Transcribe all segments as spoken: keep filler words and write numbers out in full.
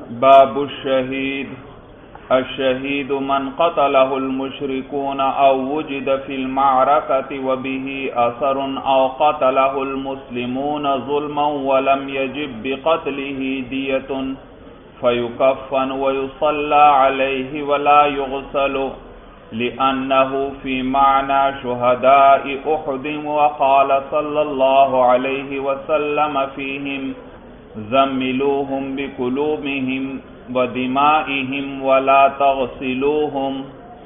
باب الشهيد. الشهيد من قتله المشركون أو وجد في المعركة وبه أثر أو قتله المسلمون ظلما ولم يجب بقتله دية فيكفن ويصلى عليه ولا يغسل لأنه في معنى شهداء أحد. وقال صلى الله عليه وسلم فيهم زملوهم بقلوبهم ودمائهم ولا تغسلوهم.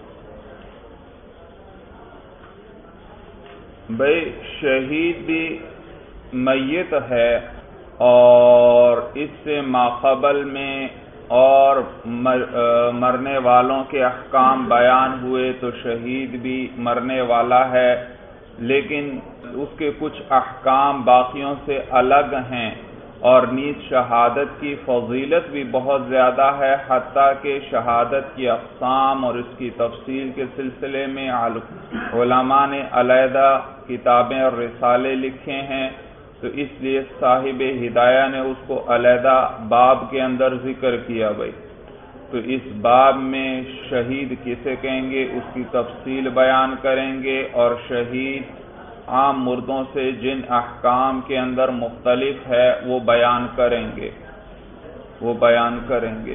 بھئی شہید بھی میت ہے اور اس سے ماقبل میں اور مرنے والوں کے احکام بیان ہوئے تو شہید بھی مرنے والا ہے، لیکن اس کے کچھ احکام باقیوں سے الگ ہیں اور نیز شہادت کی فضیلت بھی بہت زیادہ ہے، حتیٰ کہ شہادت کی اقسام اور اس کی تفصیل کے سلسلے میں علماء نے علیحدہ کتابیں اور رسالے لکھے ہیں، تو اس لیے صاحب ہدایہ نے اس کو علیحدہ باب کے اندر ذکر کیا. بھائی تو اس باب میں شہید کسے کہیں گے اس کی تفصیل بیان کریں گے، اور شہید عام مردوں سے جن احکام کے اندر مختلف ہے وہ بیان کریں گے وہ بیان کریں گے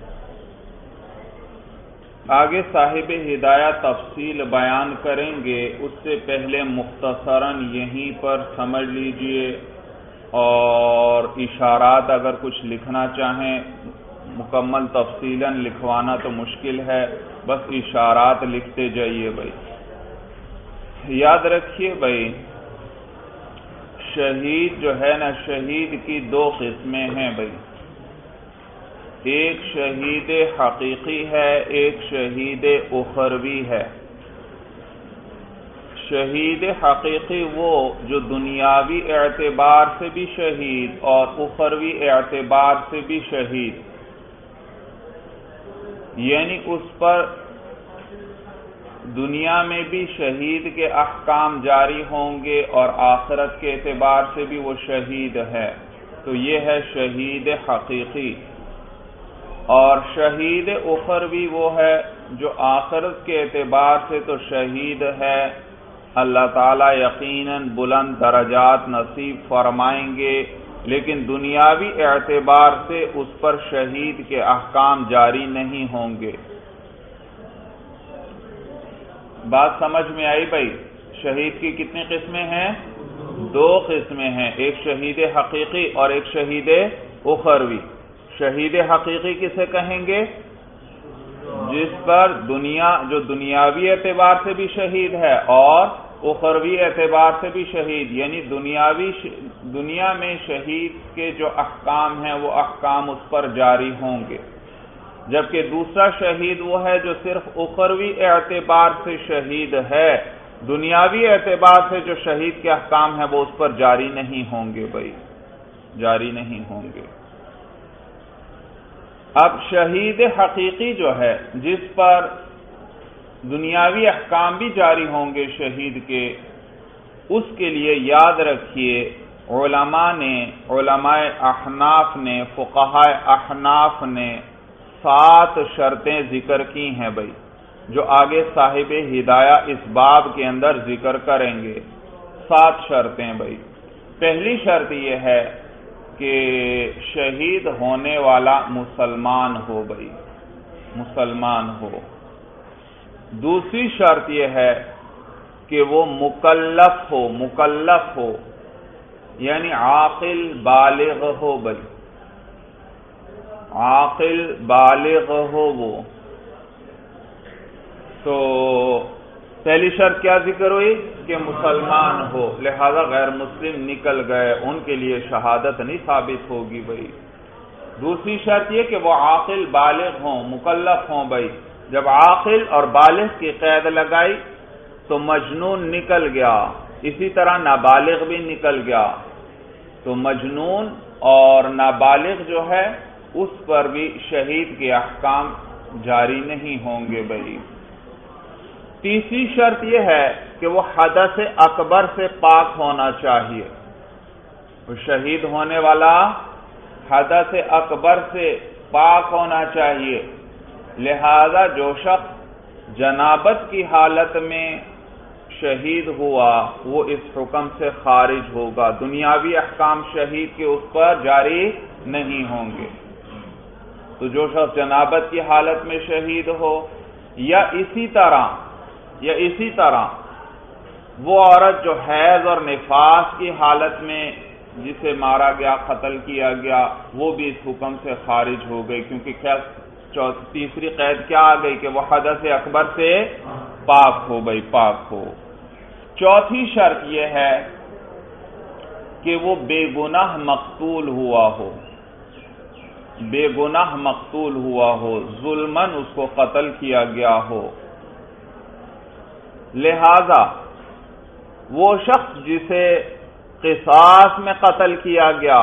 آگے صاحب ہدایہ تفصیل بیان کریں گے. اس سے پہلے مختصراً یہیں پر سمجھ لیجئے، اور اشارات اگر کچھ لکھنا چاہیں، مکمل تفصیلاً لکھوانا تو مشکل ہے، بس اشارات لکھتے جائیے. بھائی یاد رکھیے بھائی، شہید جو ہے نا، شہید کی دو قسمیں ہیں. بھائی ایک شہید حقیقی ہے، ایک شہید اخروی ہے. شہید حقیقی وہ جو دنیاوی اعتبار سے بھی شہید اور اخروی اعتبار سے بھی شہید، یعنی اس پر دنیا میں بھی شہید کے احکام جاری ہوں گے اور آخرت کے اعتبار سے بھی وہ شہید ہے، تو یہ ہے شہید حقیقی. اور شہید اخروی وہ ہے جو آخرت کے اعتبار سے تو شہید ہے، اللہ تعالیٰ یقیناً بلند درجات نصیب فرمائیں گے، لیکن دنیاوی اعتبار سے اس پر شہید کے احکام جاری نہیں ہوں گے. بات سمجھ میں آئی بھائی؟ شہید کی کتنی قسمیں ہیں؟ دو قسمیں ہیں، ایک شہید حقیقی اور ایک شہید اخروی. شہید حقیقی کسے کہیں گے؟ جس پر دنیا جو دنیاوی اعتبار سے بھی شہید ہے اور اخروی اعتبار سے بھی شہید، یعنی دنیاوی دنیا میں شہید کے جو احکام ہیں وہ احکام اس پر جاری ہوں گے، جبکہ دوسرا شہید وہ ہے جو صرف اخروی اعتبار سے شہید ہے، دنیاوی اعتبار سے جو شہید کے احکام ہیں وہ اس پر جاری نہیں ہوں گے. بھائی جاری نہیں ہوں گے. اب شہید حقیقی جو ہے جس پر دنیاوی احکام بھی جاری ہوں گے شہید کے، اس کے لیے یاد رکھیے علماء نے علماء احناف نے فقہاء احناف نے سات شرطیں ذکر کی ہیں. بھائی جو آگے صاحب ہدایہ اس باب کے اندر ذکر کریں گے. سات شرطیں. بھائی پہلی شرط یہ ہے کہ شہید ہونے والا مسلمان ہو. بھائی مسلمان ہو. دوسری شرط یہ ہے کہ وہ مکلف ہو مکلف ہو یعنی عاقل بالغ ہو. بھائی عاقل بالغ ہو وہ. تو پہلی شرط کیا ذکر ہوئی کہ مسلمان ہو، لہذا غیر مسلم نکل گئے، ان کے لیے شہادت نہیں ثابت ہوگی. بھائی دوسری شرط یہ کہ وہ عاقل بالغ ہوں مکلف ہوں. بھائی جب عاقل اور بالغ کی قید لگائی تو مجنون نکل گیا، اسی طرح نابالغ بھی نکل گیا، تو مجنون اور نابالغ جو ہے اس پر بھی شہید کے احکام جاری نہیں ہوں گے. بھائی تیسری شرط یہ ہے کہ وہ حدث اکبر سے پاک ہونا چاہیے. وہ شہید ہونے والا حدث اکبر سے پاک ہونا چاہیے، لہذا جو شخص جنابت کی حالت میں شہید ہوا وہ اس حکم سے خارج ہوگا، دنیاوی احکام شہید کے اس پر جاری نہیں ہوں گے۔ تو جو شخص جنابت کی حالت میں شہید ہو، یا اسی طرح یا اسی طرح وہ عورت جو حیض اور نفاس کی حالت میں جسے مارا گیا، قتل کیا گیا، وہ بھی اس حکم سے خارج ہو گئی، کیونکہ کیا تیسری قید کیا آ گئی کہ وہ حدث اکبر سے پاک ہو گئی، پاک ہو۔ چوتھی شرط یہ ہے کہ وہ بے گناہ مقتول ہوا ہو، بے گناہ مقتول ہوا ہو، ظلماً اس کو قتل کیا گیا ہو۔ لہذا وہ شخص جسے قصاص میں قتل کیا گیا،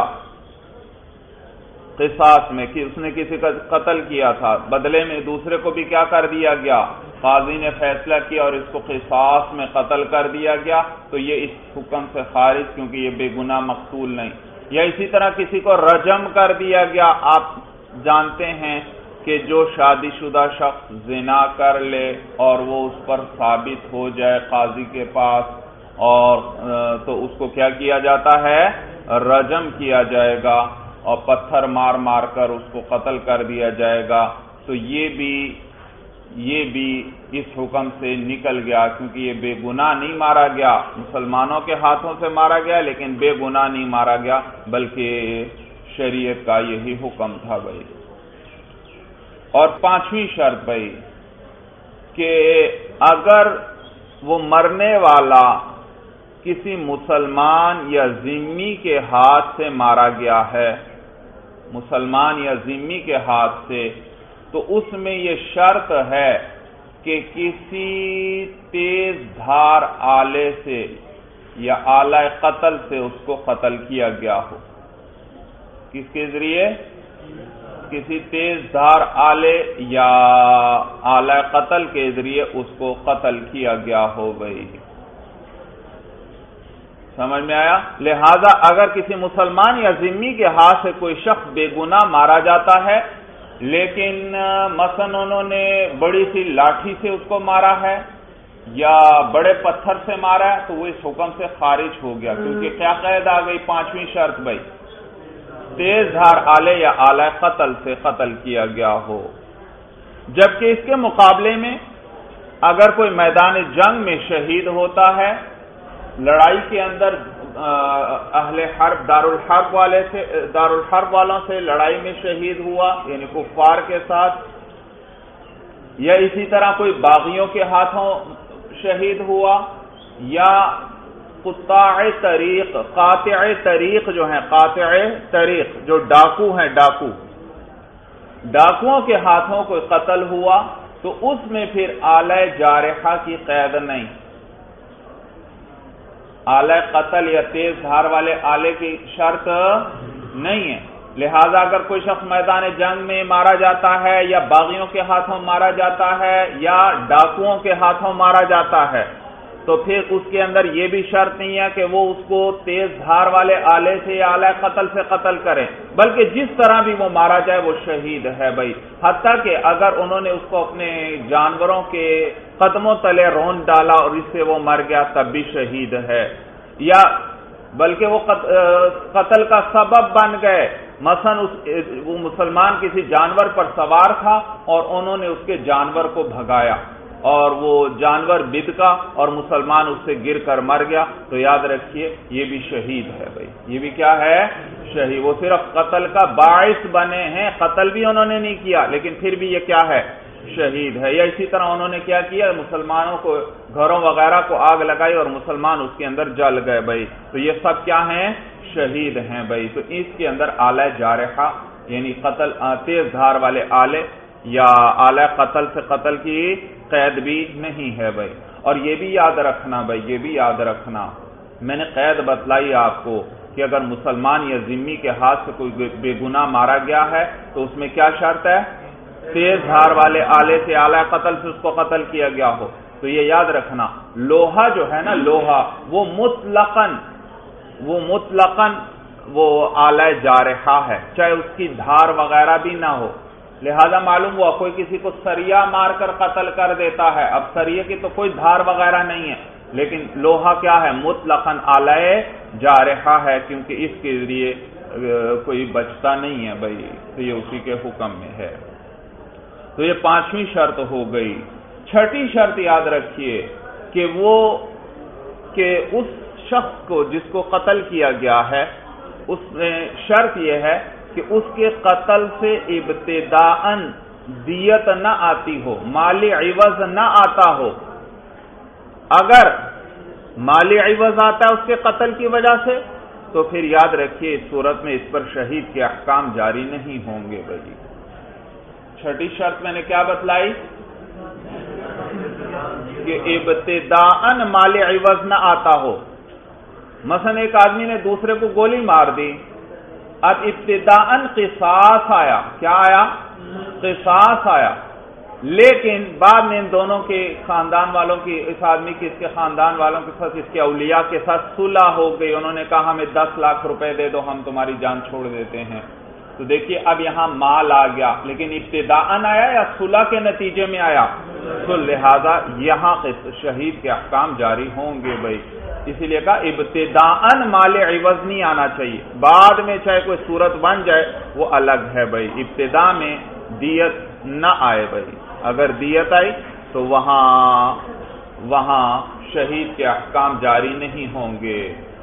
قصاص میں کہ اس نے کسی کا قتل کیا تھا، بدلے میں دوسرے کو بھی کیا کر دیا گیا، قاضی نے فیصلہ کیا اور اس کو قصاص میں قتل کر دیا گیا، تو یہ اس حکم سے خارج، کیونکہ یہ بے گناہ مقتول نہیں۔ یا اسی طرح کسی کو رجم کر دیا گیا، آپ جانتے ہیں کہ جو شادی شدہ شخص زنا کر لے اور وہ اس پر ثابت ہو جائے قاضی کے پاس، اور تو اس کو کیا کیا جاتا ہے، رجم کیا جائے گا اور پتھر مار مار کر اس کو قتل کر دیا جائے گا۔ تو یہ بھی یہ بھی اس حکم سے نکل گیا، کیونکہ یہ بے گناہ نہیں مارا گیا، مسلمانوں کے ہاتھوں سے مارا گیا لیکن بے گناہ نہیں مارا گیا، بلکہ شریعت کا یہی حکم تھا بھائی۔ اور پانچویں شرط بھائی کہ اگر وہ مرنے والا کسی مسلمان یا ذمی کے ہاتھ سے مارا گیا ہے، مسلمان یا ذمی کے ہاتھ سے، تو اس میں یہ شرط ہے کہ کسی تیز دھار آلے سے یا آلہ قتل سے اس کو قتل کیا گیا ہو۔ کس کے ذریعے؟ کسی تیز دھار آلے یا آلہ قتل کے ذریعے اس کو قتل کیا گیا ہو بھائی۔ سمجھ میں آیا؟ لہذا اگر کسی مسلمان یا ذمی کے ہاتھ سے کوئی شخص بے گناہ مارا جاتا ہے، لیکن مثلا انہوں نے بڑی سی لاٹھی سے اس کو مارا ہے یا بڑے پتھر سے مارا ہے، تو وہ اس حکم سے خارج ہو گیا، کیونکہ کیا قید آ گئی؟ پانچویں شرط بھائی، تیز دھار آلے یا آلہ قتل سے قتل کیا گیا ہو۔ جبکہ اس کے مقابلے میں اگر کوئی میدان جنگ میں شہید ہوتا ہے، لڑائی کے اندر اہل حرب دارالحرب والے سے دارالحرب والوں سے لڑائی میں شہید ہوا، یعنی کفار کے ساتھ، یا اسی طرح کوئی باغیوں کے ہاتھوں شہید ہوا، یا قطاع طریق قاطع طریق جو ہیں، قاطع طریق جو ڈاکو ہیں، ڈاکو ڈاکوؤں کے ہاتھوں کوئی قتل ہوا، تو اس میں پھر آلہ جارحہ کی قید نہیں، آلہ قتل یا تیز دھار والے آلے کی شرط نہیں ہے۔ لہذا اگر کوئی شخص میدان جنگ میں مارا جاتا ہے یا باغیوں کے ہاتھوں مارا جاتا ہے یا ڈاکوؤں کے ہاتھوں مارا جاتا ہے، تو پھر اس کے اندر یہ بھی شرط نہیں ہے کہ وہ اس کو تیز دھار والے آلے سے یا آلہ قتل سے قتل کرے، بلکہ جس طرح بھی وہ مارا جائے وہ شہید ہے بھائی۔ حتیٰ کہ اگر انہوں نے اس کو اپنے جانوروں کے قدموں تلے رون ڈالا اور اس سے وہ مر گیا، تب بھی شہید ہے، یا بلکہ وہ قتل کا سبب بن گئے، مثلا وہ مسلمان کسی جانور پر سوار تھا اور انہوں نے اس کے جانور کو بھگایا اور وہ جانور بد کا اور مسلمان اس سے گر کر مر گیا، تو یاد رکھیے یہ بھی شہید ہے بھائی، یہ بھی کیا ہے؟ شہید۔ وہ صرف قتل کا باعث بنے ہیں، قتل بھی انہوں نے نہیں کیا لیکن پھر بھی یہ کیا ہے؟ شہید ہے۔ یا اسی طرح انہوں نے کیا کیا؟ مسلمانوں کو گھروں وغیرہ کو آگ لگائی اور مسلمان اس کے اندر جل گئے بھائی، تو یہ سب کیا ہیں؟ شہید ہیں بھائی۔ تو اس کے اندر آلہ جارحہ یعنی قتل تیز دھار والے آلے یا آلہ قتل سے قتل کی قید بھی نہیں ہے بھائی۔ اور یہ بھی یاد رکھنا بھائی، یہ بھی یاد رکھنا، میں نے قید بتلائی آپ کو کہ اگر مسلمان یا ذمی کے ہاتھ سے کوئی بے گناہ مارا گیا ہے تو اس میں کیا شرط ہے؟ تیز دھار والے آلے سے آلہ قتل سے اس کو قتل کیا گیا ہو۔ تو یہ یاد رکھنا، لوہا جو ہے نا، لوہا وہ مطلقاً وہ مطلقاً وہ آلہ جارحہ ہے، چاہے اس کی دھار وغیرہ بھی نہ ہو، لہذا معلوم ہوا کوئی کسی کو سریہ مار کر قتل کر دیتا ہے، اب سریہ کی تو کوئی دھار وغیرہ نہیں ہے، لیکن لوہا کیا ہے؟ مطلقاً آلہ جارحہ ہے، کیونکہ اس کے لیے کوئی بچتا نہیں ہے بھائی، تو یہ اسی کے حکم میں ہے۔ تو یہ پانچویں شرط ہو گئی۔ چھٹی شرط یاد رکھیے کہ وہ کہ اس شخص کو جس کو قتل کیا گیا ہے، اس میں شرط یہ ہے کہ اس کے قتل سے ابتداءً دیت نہ آتی ہو، مالی عوض نہ آتا ہو۔ اگر مالی عوض آتا ہے اس کے قتل کی وجہ سے تو پھر یاد رکھیے اس صورت میں اس پر شہید کے احکام جاری نہیں ہوں گے بھائی۔ چھٹی شرط میں نے کیا بتلائی کہ ابتداءً مالی عوض نہ آتا ہو۔ مثلا ایک آدمی نے دوسرے کو گولی مار دی، اب ابتداءً قصاص آیا، کیا آیا؟ قصاص آیا، لیکن بعد میں ان دونوں کے خاندان والوں کی، اس آدمی کی اس کے خاندان والوں کے ساتھ، اس کے اولیاء کے ساتھ صلح ہو گئی، انہوں نے کہا ہمیں دس لاکھ روپے دے دو، ہم تمہاری جان چھوڑ دیتے ہیں۔ تو دیکھیے اب یہاں مال آ گیا، لیکن ابتداءً آیا یا صلح کے نتیجے میں آیا؟ تو لہذا یہاں شہید کے احکام جاری ہوں گے بھائی، اسی لیے کہا ابتداءً مال عوض نہیں آنا چاہیے، بعد میں چاہے کوئی صورت بن جائے وہ الگ ہے بھائی، ابتداء میں دیت نہ آئے بھائی، اگر دیت آئی تو وہاں وہاں شہید کے احکام جاری نہیں ہوں گے۔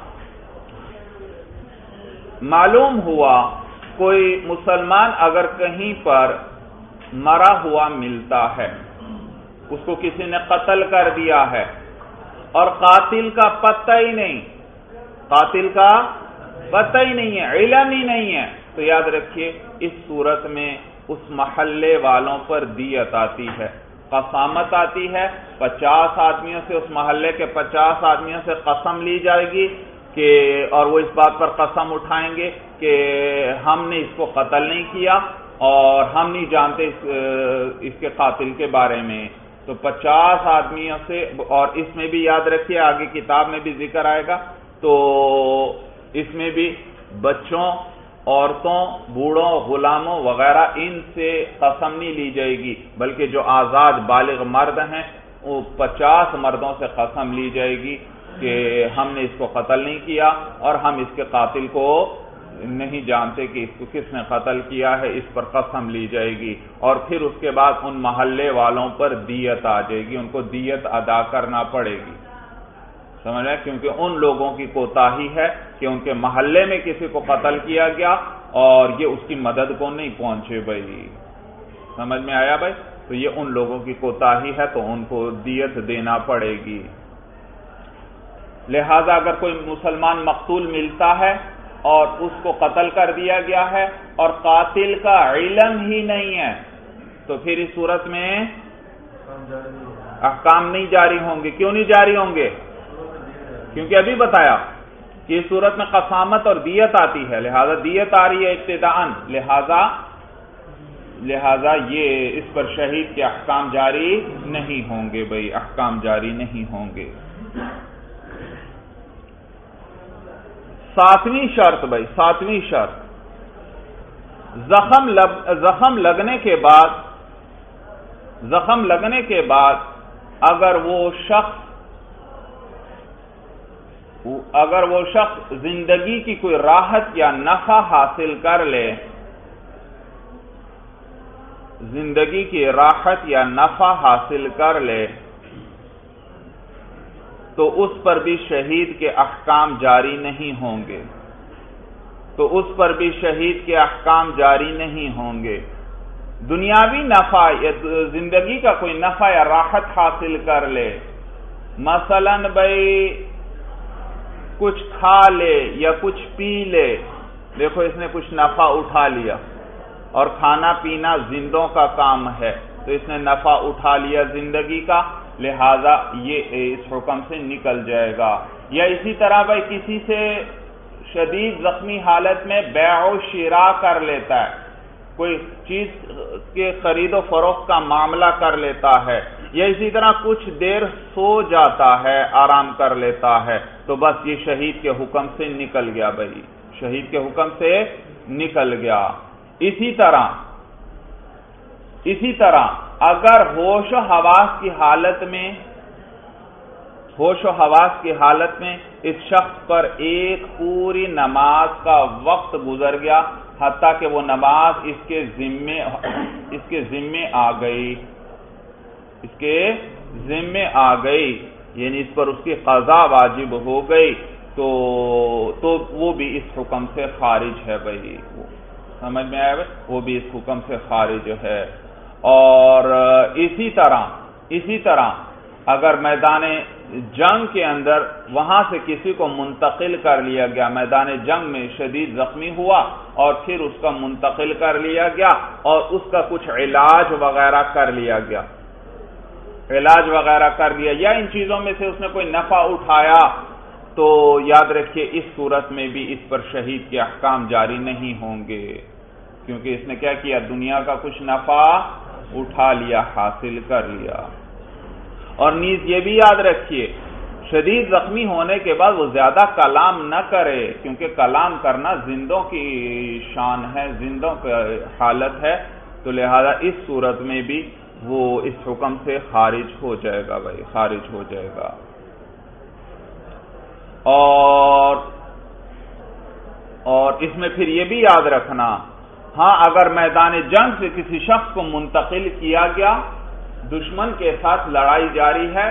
معلوم ہوا کوئی مسلمان اگر کہیں پر مرا ہوا ملتا ہے، اس کو کسی نے قتل کر دیا ہے اور قاتل کا پتہ ہی نہیں، قاتل کا پتہ ہی نہیں ہے، علم ہی نہیں ہے، تو یاد رکھیے اس صورت میں اس محلے والوں پر دیت آتی ہے، قسامت آتی ہے، پچاس آدمیوں سے، اس محلے کے پچاس آدمیوں سے قسم لی جائے گی کہ اور وہ اس بات پر قسم اٹھائیں گے کہ ہم نے اس کو قتل نہیں کیا اور ہم نہیں جانتے اس, اس کے قاتل کے بارے میں۔ تو پچاس آدمیوں سے، اور اس میں بھی یاد رکھیے آگے کتاب میں بھی ذکر آئے گا، تو اس میں بھی بچوں، عورتوں، بوڑھوں، غلاموں وغیرہ ان سے قسم نہیں لی جائے گی، بلکہ جو آزاد بالغ مرد ہیں وہ پچاس مردوں سے قسم لی جائے گی کہ ہم نے اس کو قتل نہیں کیا اور ہم اس کے قاتل کو نہیں جانتے کہ اس کو کس نے قتل کیا ہے، اس پر قسم لی جائے گی، اور پھر اس کے بعد ان محلے والوں پر دیت آ جائے گی، ان کو دیت ادا کرنا پڑے گی، سمجھ رہے ہیں؟ کیونکہ ان لوگوں کی کوتاہی ہے کہ ان کے محلے میں کسی کو قتل کیا گیا اور یہ اس کی مدد کو نہیں پہنچے بھائی، سمجھ میں آیا بھائی؟ تو یہ ان لوگوں کی کوتاہی ہے تو ان کو دیت دینا پڑے گی۔ لہذا اگر کوئی مسلمان مقتول ملتا ہے اور اس کو قتل کر دیا گیا ہے اور قاتل کا علم ہی نہیں ہے تو پھر اس صورت میں احکام نہیں جاری ہوں گے۔ کیوں نہیں جاری ہوں گے؟ کیونکہ ابھی بتایا کہ اس صورت میں قسامت اور دیت آتی ہے، لہذا دیت آ رہی ہے ابتداءً، لہذا لہذا یہ اس پر شہید کے احکام جاری نہیں ہوں گے بھائی، احکام جاری نہیں ہوں گے۔ ساتویں شرط بھائی، ساتویں شرط، زخم لگ زخم لگنے کے بعد زخم لگنے کے بعد اگر وہ شخص اگر وہ شخص زندگی کی کوئی راحت یا نفع حاصل کر لے، زندگی کی راحت یا نفع حاصل کر لے تو اس پر بھی شہید کے احکام جاری نہیں ہوں گے، تو اس پر بھی شہید کے احکام جاری نہیں ہوں گے۔ دنیاوی نفع یا زندگی کا کوئی نفع یا راحت حاصل کر لے، مثلا بھائی کچھ کھا لے یا کچھ پی لے، دیکھو اس نے کچھ نفع اٹھا لیا، اور کھانا پینا زندوں کا کام ہے تو اس نے نفع اٹھا لیا زندگی کا، لہذا یہ اس حکم سے نکل جائے گا۔ یا اسی طرح بھائی کسی سے شدید زخمی حالت میں بیع و شراء کر لیتا ہے، کوئی چیز کے خرید و فروخت کا معاملہ کر لیتا ہے، یا اسی طرح کچھ دیر سو جاتا ہے، آرام کر لیتا ہے، تو بس یہ شہید کے حکم سے نکل گیا بھائی، شہید کے حکم سے نکل گیا۔ اسی طرح اسی طرح اگر ہوش و حواس کی حالت میں ہوش و حواس کی حالت میں اس شخص پر ایک پوری نماز کا وقت گزر گیا، حتیٰ کہ وہ نماز اس کے ذمے اس کے ذمے آ گئی اس کے ذمے آ گئی یعنی اس پر اس کی قضا واجب ہو گئی، تو تو وہ بھی اس حکم سے خارج ہے بھائی، سمجھ میں آیا بھائی، وہ بھی اس حکم سے خارج ہے۔ اور اسی طرح اسی طرح اگر میدان جنگ کے اندر وہاں سے کسی کو منتقل کر لیا گیا، میدان جنگ میں شدید زخمی ہوا اور پھر اس کا منتقل کر لیا گیا اور اس کا کچھ علاج وغیرہ کر لیا گیا علاج وغیرہ کر لیا یا ان چیزوں میں سے اس نے کوئی نفع اٹھایا، تو یاد رکھیے اس صورت میں بھی اس پر شہید کے احکام جاری نہیں ہوں گے، کیونکہ اس نے کیا کیا، دنیا کا کچھ نفع اٹھا لیا، حاصل کر لیا۔ اور نیز یہ بھی یاد رکھیے شدید زخمی ہونے کے بعد وہ زیادہ کلام نہ کرے، کیونکہ کلام کرنا زندوں کی شان ہے، زندوں کی حالت ہے، تو لہذا اس صورت میں بھی وہ اس حکم سے خارج ہو جائے گا بھائی، خارج ہو جائے گا۔ اور اور اس میں پھر یہ بھی یاد رکھنا، ہاں اگر میدان جنگ سے کسی شخص کو منتقل کیا گیا، دشمن کے ساتھ لڑائی جاری ہے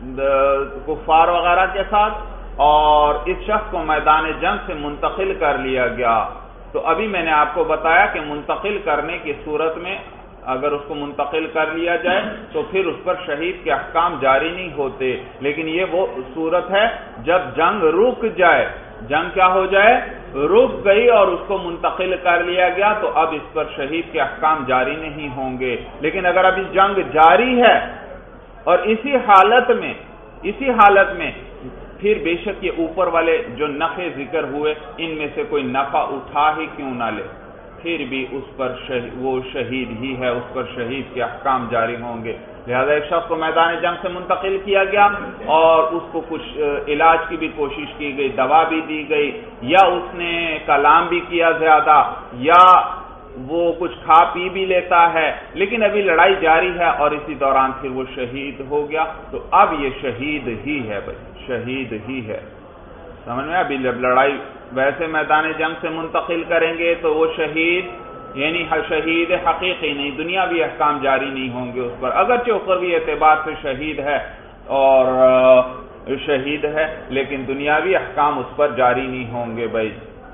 کفار وغیرہ کے ساتھ، اور اس شخص کو میدان جنگ سے منتقل کر لیا گیا، تو ابھی میں نے آپ کو بتایا کہ منتقل کرنے کی صورت میں اگر اس کو منتقل کر لیا جائے تو پھر اس پر شہید کے احکام جاری نہیں ہوتے، لیکن یہ وہ صورت ہے جب جنگ رک جائے، جنگ کیا ہو جائے، رک گئی اور اس کو منتقل کر لیا گیا، تو اب اس پر شہید کے احکام جاری نہیں ہوں گے۔ لیکن اگر ابھی جنگ جاری ہے اور اسی حالت میں اسی حالت میں پھر بے شک یہ اوپر والے جو نفع ذکر ہوئے ان میں سے کوئی نفع اٹھا ہی کیوں نہ لے، پھر بھی اس پر شہید وہ شہید ہی ہے، اس پر شہید کے احکام جاری ہوں گے۔ لہذا ایک شخص کو میدان جنگ سے منتقل کیا گیا اور اس کو کچھ علاج کی بھی کوشش کی گئی، دوا بھی دی گئی، یا اس نے کلام بھی کیا زیادہ، یا وہ کچھ کھا پی بھی لیتا ہے، لیکن ابھی لڑائی جاری ہے اور اسی دوران پھر وہ شہید ہو گیا، تو اب یہ شہید ہی ہے بھائی، شہید ہی ہے، سمجھ میں؟ ابھی جب لڑائی ویسے میدان جنگ سے منتقل کریں گے تو وہ شہید یعنی شہید حقیقی نہیں، دنیاوی احکام جاری نہیں ہوں گے اس پر، اگرچہ اخروی اعتبار سے شہید ہے اور شہید ہے لیکن دنیاوی احکام اس پر جاری نہیں ہوں گے بھائی۔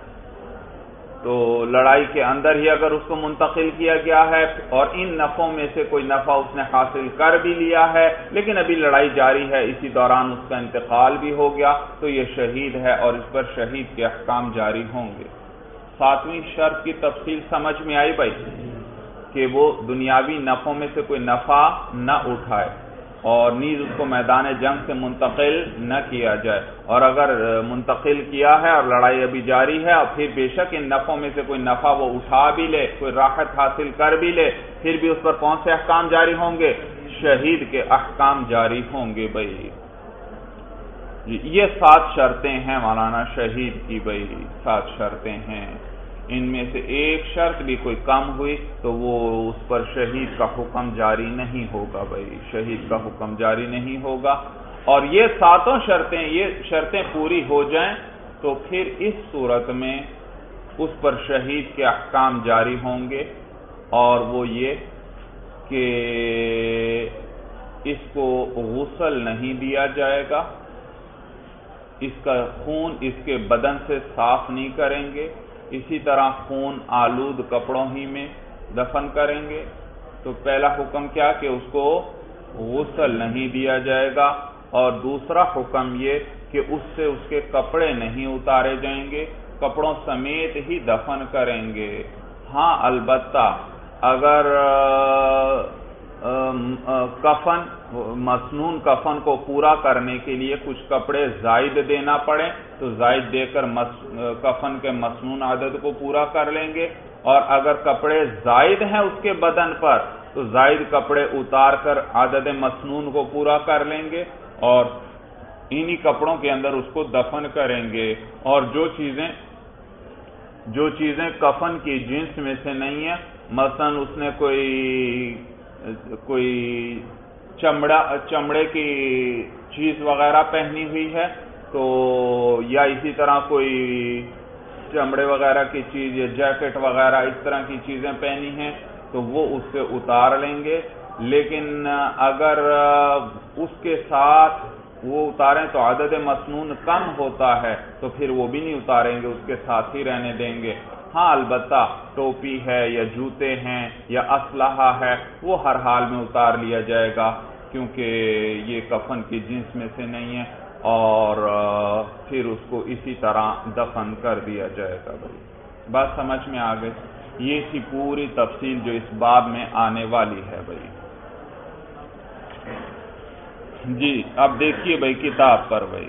تو لڑائی کے اندر ہی اگر اس کو منتقل کیا گیا ہے اور ان نفعوں میں سے کوئی نفع اس نے حاصل کر بھی لیا ہے لیکن ابھی لڑائی جاری ہے، اسی دوران اس کا انتقال بھی ہو گیا، تو یہ شہید ہے اور اس پر شہید کے احکام جاری ہوں گے۔ ساتویں شرط کی تفصیل سمجھ میں آئی بھائی، کہ وہ دنیاوی نفعوں میں سے کوئی نفع نہ اٹھائے اور نیز اس کو میدان جنگ سے منتقل نہ کیا جائے، اور اگر منتقل کیا ہے اور لڑائی ابھی جاری ہے اور پھر بے شک ان نفعوں میں سے کوئی نفع وہ اٹھا بھی لے، کوئی راحت حاصل کر بھی لے، پھر بھی اس پر کون سے احکام جاری ہوں گے؟ شہید کے احکام جاری ہوں گے بھائی۔ یہ سات شرطیں ہیں مولانا شہید کی بھائی، سات شرطیں ہیں، ان میں سے ایک شرط بھی کوئی کم ہوئی تو وہ اس پر شہید کا حکم جاری نہیں ہوگا بھائی، شہید کا حکم جاری نہیں ہوگا۔ اور یہ ساتوں شرطیں یہ شرطیں پوری ہو جائیں تو پھر اس صورت میں اس پر شہید کے احکام جاری ہوں گے، اور وہ یہ کہ اس کو غسل نہیں دیا جائے گا، اس کا خون اس کے بدن سے صاف نہیں کریں گے، اسی طرح خون آلود کپڑوں ہی میں دفن کریں گے۔ تو پہلا حکم کیا کہ اس کو غسل نہیں دیا جائے گا، اور دوسرا حکم یہ کہ اس سے اس کے کپڑے نہیں اتارے جائیں گے، کپڑوں سمیت ہی دفن کریں گے۔ ہاں البتہ اگر کفن مسنون کفن کو پورا کرنے کے لیے کچھ کپڑے زائد دینا پڑے تو زائد دے کر کفن کے مسنون عدد کو پورا کر لیں گے، اور اگر کپڑے زائد ہیں اس کے بدن پر تو زائد کپڑے اتار کر عدد مسنون کو پورا کر لیں گے اور انہی کپڑوں کے اندر اس کو دفن کریں گے۔ اور جو چیزیں جو چیزیں کفن کی جنس میں سے نہیں ہیں، مثلا اس نے کوئی کوئی چمڑا چمڑے کی چیز وغیرہ پہنی ہوئی ہے تو، یا اسی طرح کوئی چمڑے وغیرہ کی چیز یا جیکٹ وغیرہ اس طرح کی چیزیں پہنی ہیں تو وہ اس سے اتار لیں گے، لیکن اگر اس کے ساتھ وہ اتاریں تو عدد مسنون کم ہوتا ہے تو پھر وہ بھی نہیں اتاریں گے، اس کے ساتھ ہی رہنے دیں گے۔ ہاں البتہ ٹوپی ہے یا جوتے ہیں یا اسلحہ ہے وہ ہر حال میں اتار لیا جائے گا، کیونکہ یہ کفن کی جنس میں سے نہیں ہے، اور پھر اس کو اسی طرح دفن کر دیا جائے گا۔ بھائی بات سمجھ میں آ گئی؟ یہ تھی پوری تفصیل جو اس باب میں آنے والی ہے۔ بھائی جی اب دیکھیے بھائی کتاب پر، بھائی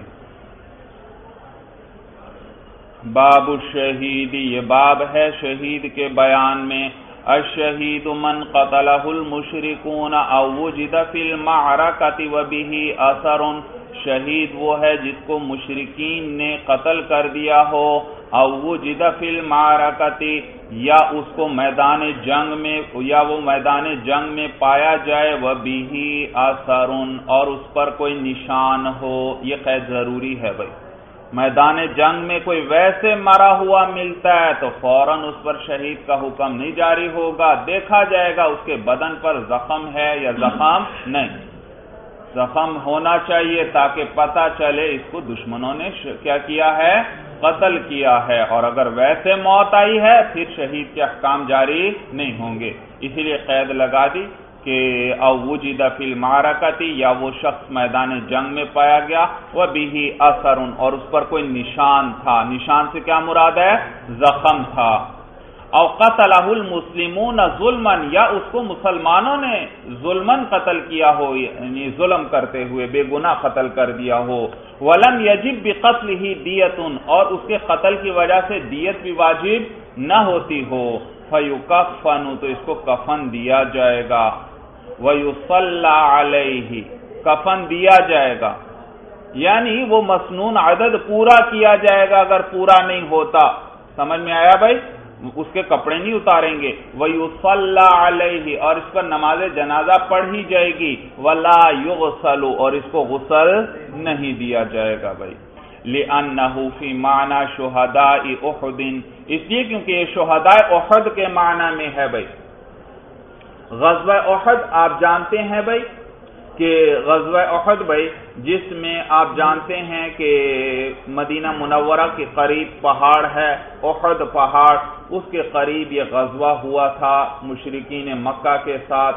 باب الشہید، یہ باب ہے شہید کے بیان میں۔ الشہید من قتلہ المشرکون او وجد فی المعرکۃ وبہ اثر، شہید وہ ہے جس کو مشرکین نے قتل کر دیا ہو، او وجد فی المعرکۃ، یا اس کو میدان جنگ میں یا وہ میدان جنگ میں پایا جائے، وبہ اثر، اور اس پر کوئی نشان ہو۔ یہ قید ضروری ہے بھائی، میدان جنگ میں کوئی ویسے مرا ہوا ملتا ہے تو فوراً اس پر شہید کا حکم نہیں جاری ہوگا، دیکھا جائے گا اس کے بدن پر زخم ہے یا زخم نہیں، زخم ہونا چاہیے تاکہ پتہ چلے اس کو دشمنوں نے کیا کیا ہے، قتل کیا ہے، اور اگر ویسے موت آئی ہے پھر شہید کے احکام جاری نہیں ہوں گے۔ اسی لیے قید لگا دی کہ او وجد فی المعرکۃ، یا وہ شخص میدان جنگ میں پایا گیا، وبہ اثر، اور اس پر کوئی نشان تھا، نشان سے کیا مراد ہے، زخم تھا۔ او قتلہ المسلمون ظلما، یا اس کو مسلمانوں نے ظلماً قتل کیا ہو، یعنی ظلم کرتے ہوئے بے گناہ قتل کر دیا ہو، ولم یجب بقتلہ دیۃ، اور اس کے قتل کی وجہ سے دیت بھی واجب نہ ہوتی ہو، فیکفن، تو اس کو کفن دیا جائے گا، وَيُصَلَّى عَلَيْهِ، کفن دیا جائے گا، یعنی وہ مسنون عدد پورا کیا جائے گا اگر پورا نہیں ہوتا۔ سمجھ میں آیا بھائی؟ اس کے کپڑے نہیں اتاریں گے، وَيُصَلَّى عَلَيْهِ، اور اس پر نماز جنازہ پڑھی جائے گی، وَلَا يُغْسَلُ، اور اس کو غسل نہیں دیا جائے گا بھائی، لِأَنَّهُ فِي مَعْنَى شُهَدَاءِ أُحُدٍ، اس لیے کیونکہ یہ شہداء احد کے معنی میں ہے بھائی۔ غزوہ احد آپ جانتے ہیں بھائی کہ غزوہ احد بھائی جس میں آپ جانتے ہیں کہ مدینہ منورہ کے قریب پہاڑ ہے، احد پہاڑ، اس کے قریب یہ غزوہ ہوا تھا مشرکین مکہ کے ساتھ،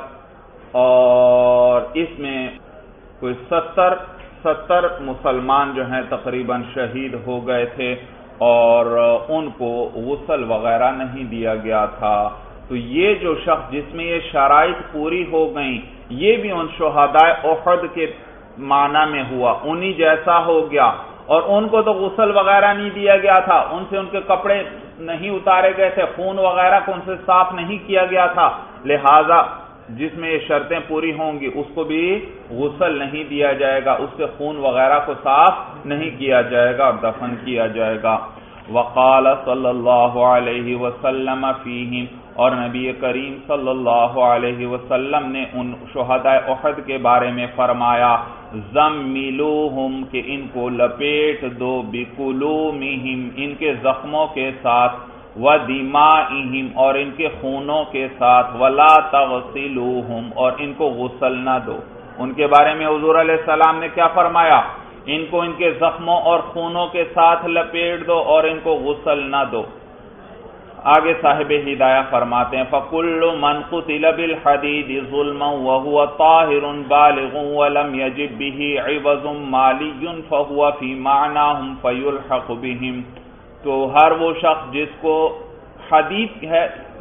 اور اس میں کوئی ستر ستر مسلمان جو ہیں تقریباً شہید ہو گئے تھے، اور ان کو غسل وغیرہ نہیں دیا گیا تھا۔ تو یہ جو شخص جس میں یہ شرائط پوری ہو گئیں، یہ بھی ان شہداء احد کے معنی میں ہوا، انہی جیسا ہو گیا، اور ان کو تو غسل وغیرہ نہیں دیا گیا تھا، ان سے ان کے کپڑے نہیں اتارے گئے تھے، خون وغیرہ کو ان سے صاف نہیں کیا گیا تھا، لہذا جس میں یہ شرطیں پوری ہوں گی اس کو بھی غسل نہیں دیا جائے گا، اس کے خون وغیرہ کو صاف نہیں کیا جائے گا اور دفن کیا جائے گا۔ وقال صلی اللہ علیہ وسلم فیہم، اور نبی کریم صلی اللہ علیہ وسلم نے ان شہداء احد کے بارے میں فرمایا، زملوہم، کہ ان کو لپیٹ دو، بکلومہم، ان کے زخموں کے ساتھ، ودمائہم، اور ان کے خونوں کے ساتھ، ولا تغسلوہم، اور ان کو غسل نہ دو۔ ان کے بارے میں حضور علیہ السلام نے کیا فرمایا؟ ان کو ان کے زخموں اور خونوں کے ساتھ لپیٹ دو اور ان کو غسل نہ دو۔ آگے صاحب ہدایہ فرماتے ہیں، فَكُلُّ مَنْ قُتِلَ بِالْحَدِيدِ ظُلْمًا وَهُوَ طَاهِرٌ بَالِغٌ وَلَمْ يَجِبْ بِهِ عِوَضٌ مَالِيٌّ فَهُوَ فِي مَعْنَاهُمْ فَيُلْحَقُ بِهِمْ، تو ہر وہ شخص جس کو حدید ہے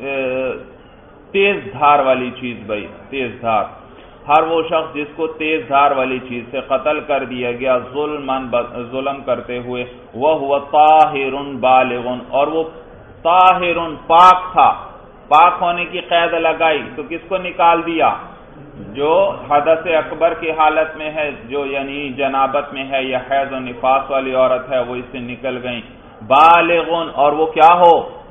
تیز دھار والی چیز، بھائی تیز دھار، ہر وہ شخص جس کو تیز دھار والی چیز سے قتل کر دیا گیا ظلمًا، ظلم کرتے ہوئے، وَهُوَ طَاهِرٌ بَالِغٌ، اور وہ طاہر پاک تھا، پاک ہونے کی قید لگائی تو کس کو نکال دیا؟ جو حدث اکبر کی حالت میں ہے، جو یعنی جنابت میں ہے یا حیض و نفاس والی عورت ہے، وہ اس سے نکل گئیں۔ بالغن، اور وہ کیا ہو؟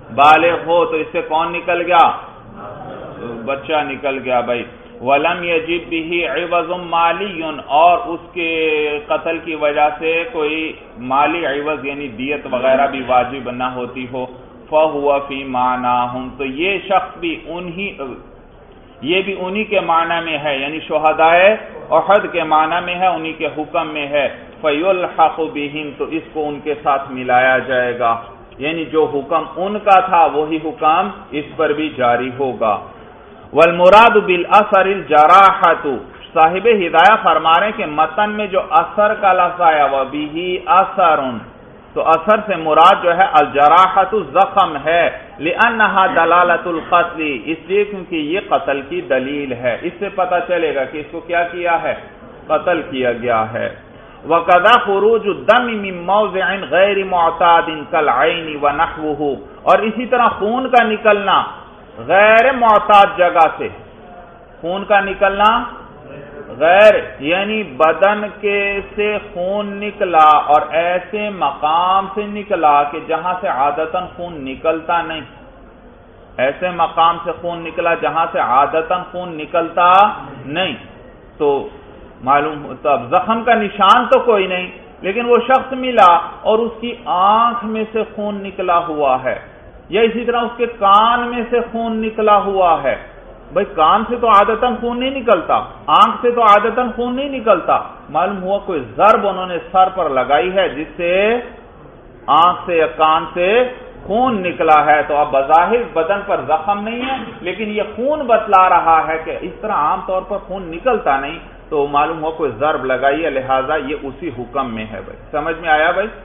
بالغ ہو تو اس سے کون نکل گیا؟ بچہ نکل گیا بھائی۔ وَلَمْ يَجِبْ بِهِ عِوَضٌ مَالِيٌّ، اور اس کے قتل کی وجہ سے کوئی مالی عوض یعنی دیت وغیرہ بھی واجب نہ ہوتی ہو، فَهُوَ فِي مَعْنَاهُمْ، تو یہ شخص بھی انہی یہ بھی انہی کے معنی میں ہے، یعنی شہدائے احد کے معنی میں ہے، انہی کے حکم میں ہے۔ فَيُلْحَقُ بِهِمْ، تو اس کو ان کے ساتھ ملایا جائے گا، یعنی جو حکم ان کا تھا وہی حکم اس پر بھی جاری ہوگا۔ والمراد بالاثر الجراحۃ، صاحب ہدایہ فرما رہے ہیں کہ متن میں جو اثر کا لفظ آیا وہ بھی اثر، تو اثر سے مراد جو ہے الجراحۃ زخم ہے، لانها دلالۃ القتل، اس لیے کیونکہ یہ قتل کی دلیل ہے، اس سے پتہ چلے گا کہ اس کو کیا کیا ہے؟ قتل کیا گیا ہے۔ وَقَذَا خُرُوجُ الدَّمِ مِن مَوْضِعٍ غَيْرِ مُعْتَادٍ كَالْعَيْنِ وَنَحْوُهُ، اور اسی طرح خون کا نکلنا غیر معتاد جگہ سے، خون کا نکلنا غیر یعنی بدن کے سے خون نکلا اور ایسے مقام سے نکلا کہ جہاں سے عادتاً خون نکلتا نہیں، ایسے مقام سے خون نکلا جہاں سے عادتاً خون نکلتا نہیں، تو معلوم ہوتا اب زخم کا نشان تو کوئی نہیں، لیکن وہ شخص ملا اور اس کی آنکھ میں سے خون نکلا ہوا ہے، یا اسی طرح اس کے کان میں سے خون نکلا ہوا ہے۔ بھئی کان سے تو عادتاً خون نہیں نکلتا، آنکھ سے تو عادتاً خون نہیں نکلتا، معلوم ہوا کوئی ضرب انہوں نے سر پر لگائی ہے جس سے آنکھ سے یا کان سے خون نکلا ہے، تو اب بظاہر بدن پر زخم نہیں ہے، لیکن یہ خون بتلا رہا ہے کہ اس طرح عام طور پر خون نکلتا نہیں، تو معلوم ہوا کوئی ضرب لگائی ہے، لہذا یہ اسی حکم میں ہے۔ بھائی سمجھ میں آیا بھائی؟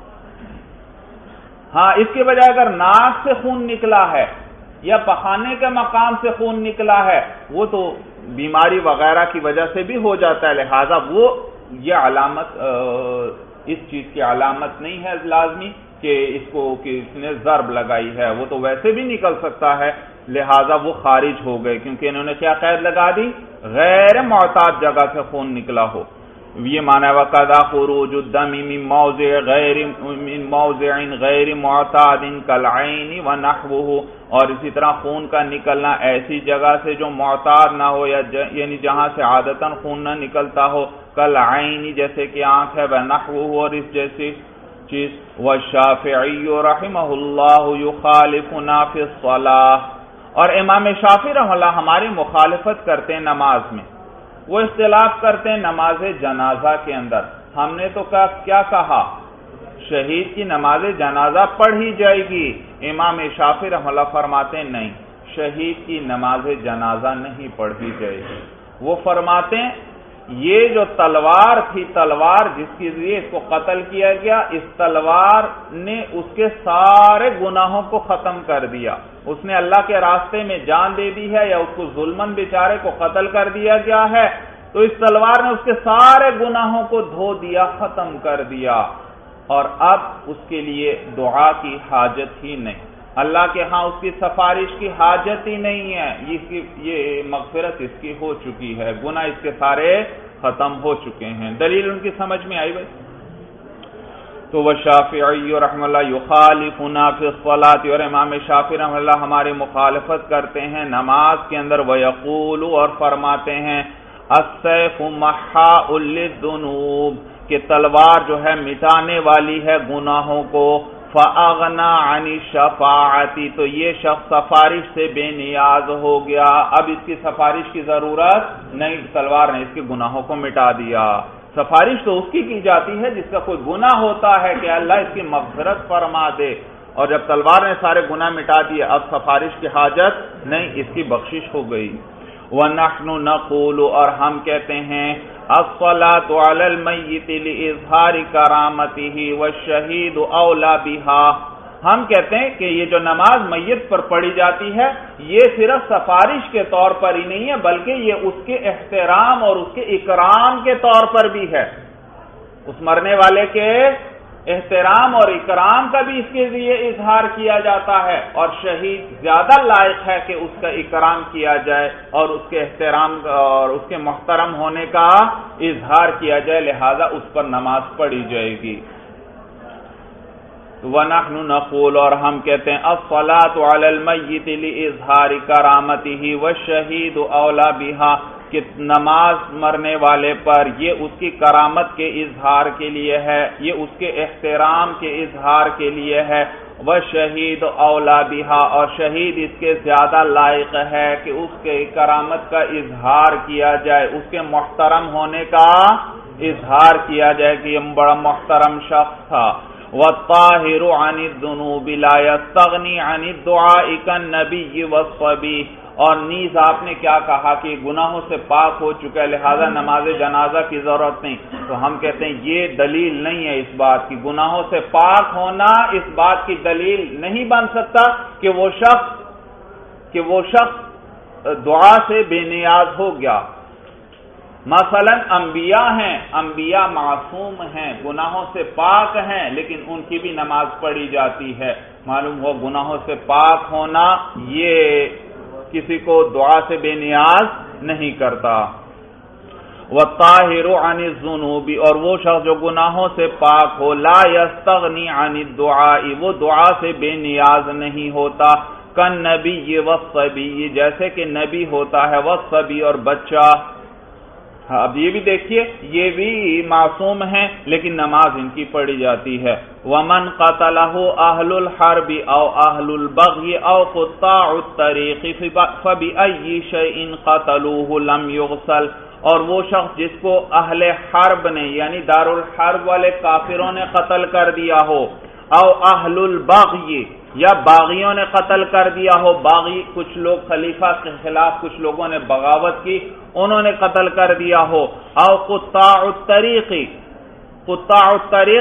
ہاں، اس کے بجائے اگر ناک سے خون نکلا ہے یا پخانے کے مقام سے خون نکلا ہے، وہ تو بیماری وغیرہ کی وجہ سے بھی ہو جاتا ہے، لہذا وہ یہ علامت اس چیز کی علامت نہیں ہے لازمی کہ اس کو کہ اس نے ضرب لگائی ہے، وہ تو ویسے بھی نکل سکتا ہے، لہذا وہ خارج ہو گئے، کیونکہ انہوں نے کیا قید لگا دی؟ غیر معتاد جگہ سے خون نکلا ہو۔ یہ معنی وَقَذَا خُرُوجُ الدَّمِ مِن مَوْضِعٍ غَيْرِ مِن مَوْضِعٍ غَيْرِ مُعْتَادٍ كَالْعَيْنِ وَنَحْوُهُ، اور اسی طرح خون کا نکلنا ایسی جگہ سے جو معتاد نہ ہو، یا یعنی جہاں سے عادتاً خون نہ نکلتا ہو، كَالْعَيْنِ جیسے کہ آنکھ ہے، وَنَحْوُهُ اور اس جیسی چیز۔ وَالشَّافِعِيُّ رَحِمَهُ اللَّهُ يُخَالِفُنَا فِي الصَّلَاةِ، اور امام شافعی رحمہ اللہ ہماری مخالفت کرتے ہیں نماز میں، وہ اختلاف کرتے ہیں نماز جنازہ کے اندر۔ ہم نے تو کیا کہا؟ شہید کی نماز جنازہ پڑھی جائے گی، امام شافعی رحمہ اللہ فرماتے ہیں نہیں، شہید کی نماز جنازہ نہیں پڑھی جائے گی۔ وہ فرماتے ہیں یہ جو تلوار تھی، تلوار جس کے ذریعے اس کو قتل کیا گیا، اس تلوار نے اس کے سارے گناہوں کو ختم کر دیا، اس نے اللہ کے راستے میں جان دے دی ہے یا اس کو ظلمن بیچارے کو قتل کر دیا گیا ہے، تو اس تلوار نے اس کے سارے گناہوں کو دھو دیا، ختم کر دیا، اور اب اس کے لیے دعا کی حاجت ہی نہیں، اللہ کے ہاں اس کی سفارش کی حاجت ہی نہیں ہے، یہ مغفرت اس کی ہو چکی ہے، گناہ اس کے سارے ختم ہو چکے ہیں۔ دلیل ان کی سمجھ میں آئی بھائی؟ تو وہ شافعی رحمہ اللہ یخالفنا فی الصلاۃ، اور امام شافعی رحمہ اللہ ہماری مخالفت کرتے ہیں نماز کے اندر، ویقول اور فرماتے ہیں السیف محاء للذنوب، کہ تلوار جو ہے مٹانے والی ہے گناہوں کو، فاغنا عن الشفاعۃ، تو یہ شخص سفارش سے بے نیاز ہو گیا، اب اس کی سفارش کی ضرورت نہیں، تلوار نے اس کے گناہوں کو مٹا دیا۔ سفارش تو اس کی کی جاتی ہے جس کا کوئی گناہ ہوتا ہے کہ اللہ اس کی مغفرت فرما دے، اور جب تلوار نے سارے گناہ مٹا دیے اب سفارش کی حاجت نہیں، اس کی بخشش ہو گئی۔ وَنَحْنُ نَقُولُ، اور ہم کہتے ہیں الصَّلَاةُ عَلَى الْمَيِّتِ لِإِظْهَارِ كَرَامَتِهِ وَالشَّهِيدُ أَوْلَى بِهَا، ہم کہتے ہیں کہ یہ جو نماز میت پر پڑھی جاتی ہے یہ صرف سفارش کے طور پر ہی نہیں ہے، بلکہ یہ اس کے احترام اور اس کے اکرام کے طور پر بھی ہے، اس مرنے والے کے احترام اور اکرام کا بھی اس کے لیے اظہار کیا جاتا ہے، اور شہید زیادہ لائق ہے کہ اس کا اکرام کیا جائے اور اس کے احترام اور اس کے محترم ہونے کا اظہار کیا جائے، لہذا اس پر نماز پڑھی جائے گی۔ وَنَحْنُ نَقُولُ اور ہم کہتے ہیں الصَّلَاةُ عَلَى الْمَيِّتِ لِإِظْهَارِ كَرَامَتِهِ وَالشَّهِيدُ أَوْلَى بِهَا کہ نماز مرنے والے پر یہ اس کی کرامت کے اظہار کے لیے ہے، یہ اس کے احترام کے اظہار کے لیے ہے، وَالشَّهِيدُ أَوْلَى بِهَا اور شہید اس کے زیادہ لائق ہے کہ اس کے کرامت کا اظہار کیا جائے، اس کے محترم ہونے کا اظہار کیا جائے کہ یہ بڑا محترم شخص تھا۔ وَالطَّاهِرُ عَنِ الذُّنُوبِ لَا يَسْتَغْنِي عَنِ الدُّعَاءِ كَالنَّبِيِّ وَالصَّبِيِّ اور نیز آپ نے کیا کہا کہ گناہوں سے پاک ہو چکا ہے لہذا نماز جنازہ کی ضرورت نہیں، تو ہم کہتے ہیں یہ دلیل نہیں ہے اس بات کی، گناہوں سے پاک ہونا اس بات کی دلیل نہیں بن سکتا کہ وہ شخص کہ وہ شخص دعا سے بے نیاز ہو گیا۔ مثلا انبیاء ہیں، انبیاء معصوم ہیں، گناہوں سے پاک ہیں، لیکن ان کی بھی نماز پڑھی جاتی ہے، معلوم ہو گناہوں سے پاک ہونا یہ کسی کو دعا سے بے نیاز نہیں کرتا۔ وَالطَّاهِرُ عَنِ الذُّنُوبِ اور وہ شخص جو گناہوں سے پاک ہو، لا يستغنی عن الدعاء وہ دعا سے بے نیاز نہیں ہوتا، کالنبی والصبی جیسے کہ نبی ہوتا ہے، والصبی اور بچہ۔ اب یہ بھی دیکھیے یہ بھی معصوم ہیں لیکن نماز ان کی پڑھی جاتی ہے۔ وَمَنْ قَتَلَهُ أَهْلُ الْحَرْبِ أَوْ أَهْلُ الْبَغْيِ أَوْ قُطَّاعُ الطَّرِيقِ فَبِأَيِّ شَيْءٍ قَتَلُوهُ لَمْ يُغْسَلْ اور وہ شخص جس کو اہل حرب نے یعنی دار الحرب والے کافروں نے قتل کر دیا ہو، او اہل البغی یا باغیوں نے قتل کر دیا ہو، باغی کچھ لوگ خلیفہ کے خلاف کچھ لوگوں نے بغاوت کی انہوں نے قتل کر دیا ہو، او قطاع الطریق قطاع الطریق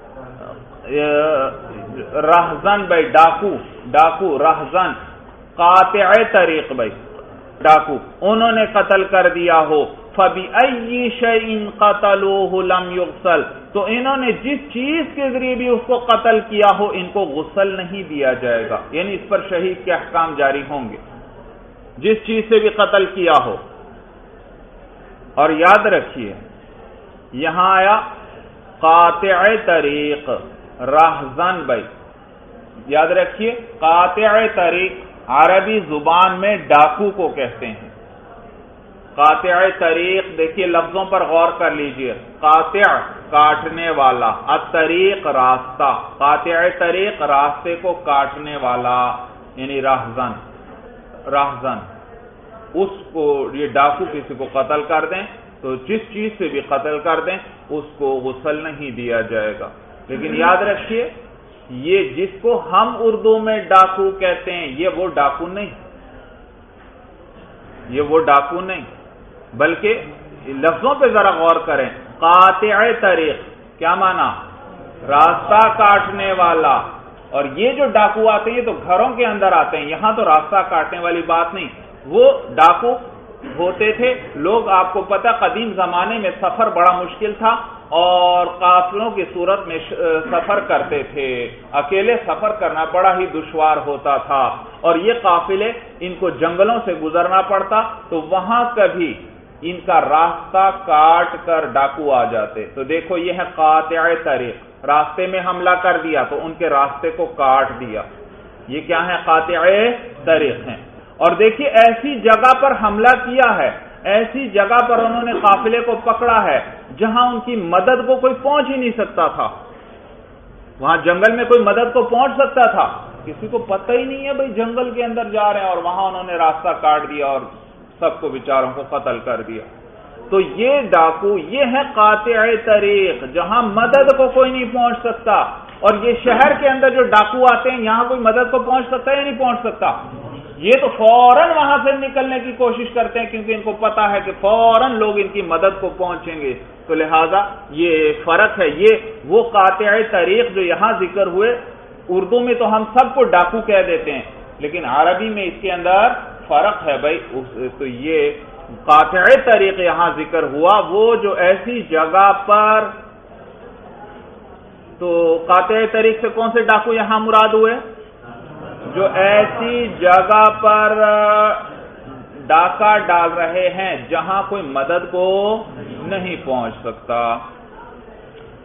رہزن بھائی ڈاکو ڈاکو رہزن قاطع طریق بھائی ڈاکو انہوں نے قتل کر دیا ہو، فَبِأَيِّ شَيْءٍ قَتَلُوهُ لَمْ يُغْسَلْ تو انہوں نے جس چیز کے ذریعے بھی اس کو قتل کیا ہو ان کو غسل نہیں دیا جائے گا، یعنی اس پر شہید کے احکام جاری ہوں گے جس چیز سے بھی قتل کیا ہو۔ اور یاد رکھیے یہاں آیا قاطع طریق راہزن بھائی، یاد رکھیے قاطع طریق عربی زبان میں ڈاکو کو کہتے ہیں۔ قاطع طریق دیکھیے لفظوں پر غور کر لیجئے، قاطع کاٹنے والا، الطریق راستہ، قاطع طریق راستے کو کاٹنے والا یعنی راہزن راہزن اس کو یہ ڈاکو کسی کو قتل کر دیں تو جس چیز سے بھی قتل کر دیں اس کو غسل نہیں دیا جائے گا، لیکن یاد رکھیے یہ جس کو ہم اردو میں ڈاکو کہتے ہیں یہ وہ ڈاکو نہیں یہ وہ ڈاکو نہیں بلکہ لفظوں پہ ذرا غور کریں، قاطع طریق کیا معنی؟ راستہ کاٹنے والا، اور یہ جو ڈاکو آتے ہیں یہ تو گھروں کے اندر آتے ہیں، یہاں تو راستہ کاٹنے والی بات نہیں، وہ ڈاکو ہوتے تھے لوگ، آپ کو پتہ قدیم زمانے میں سفر بڑا مشکل تھا اور قافلوں کی صورت میں سفر کرتے تھے، اکیلے سفر کرنا بڑا ہی دشوار ہوتا تھا اور یہ قافلے ان کو جنگلوں سے گزرنا پڑتا تو وہاں کبھی ان کا راستہ کاٹ کر ڈاکو آ جاتے، تو دیکھو یہ ہے قاطع طریق، راستے میں حملہ کر دیا تو ان کے راستے کو کاٹ دیا، یہ کیا ہے؟ قاطع طریق ہیں۔ اور دیکھیے ایسی جگہ پر حملہ کیا ہے، ایسی جگہ پر انہوں نے قافلے کو پکڑا ہے جہاں ان کی مدد کو کوئی پہنچ ہی نہیں سکتا تھا، وہاں جنگل میں کوئی مدد کو پہنچ سکتا تھا؟ کسی کو پتہ ہی نہیں ہے بھئی جنگل کے اندر جا رہے ہیں، اور وہاں انہوں نے راستہ کاٹ دیا اور سب کو بیچاروں کو قتل کر دیا۔ تو یہ ڈاکو یہ ہے قاطع طریق جہاں مدد کو کوئی نہیں پہنچ سکتا، اور یہ شہر کے اندر جو ڈاکو آتے ہیں یہاں کوئی مدد کو پہنچ سکتا ہے یا نہیں پہنچ سکتا؟ یہ تو فوراً وہاں سے نکلنے کی کوشش کرتے ہیں کیونکہ ان کو پتا ہے کہ فوراً لوگ ان کی مدد کو پہنچیں گے، تو لہذا یہ فرق ہے۔ یہ وہ قاطع طریق جو یہاں ذکر ہوئے، اردو میں تو ہم سب کو ڈاکو کہہ دیتے ہیں لیکن عربی میں اس کے اندر فرق ہے بھائی، تو یہ قاطع طریق یہاں ذکر ہوا وہ جو ایسی جگہ پر، تو قاطع طریق سے کون سے ڈاکو یہاں مراد ہوئے؟ جو ایسی جگہ پر ڈاکہ ڈال رہے ہیں جہاں کوئی مدد کو نہیں پہنچ سکتا۔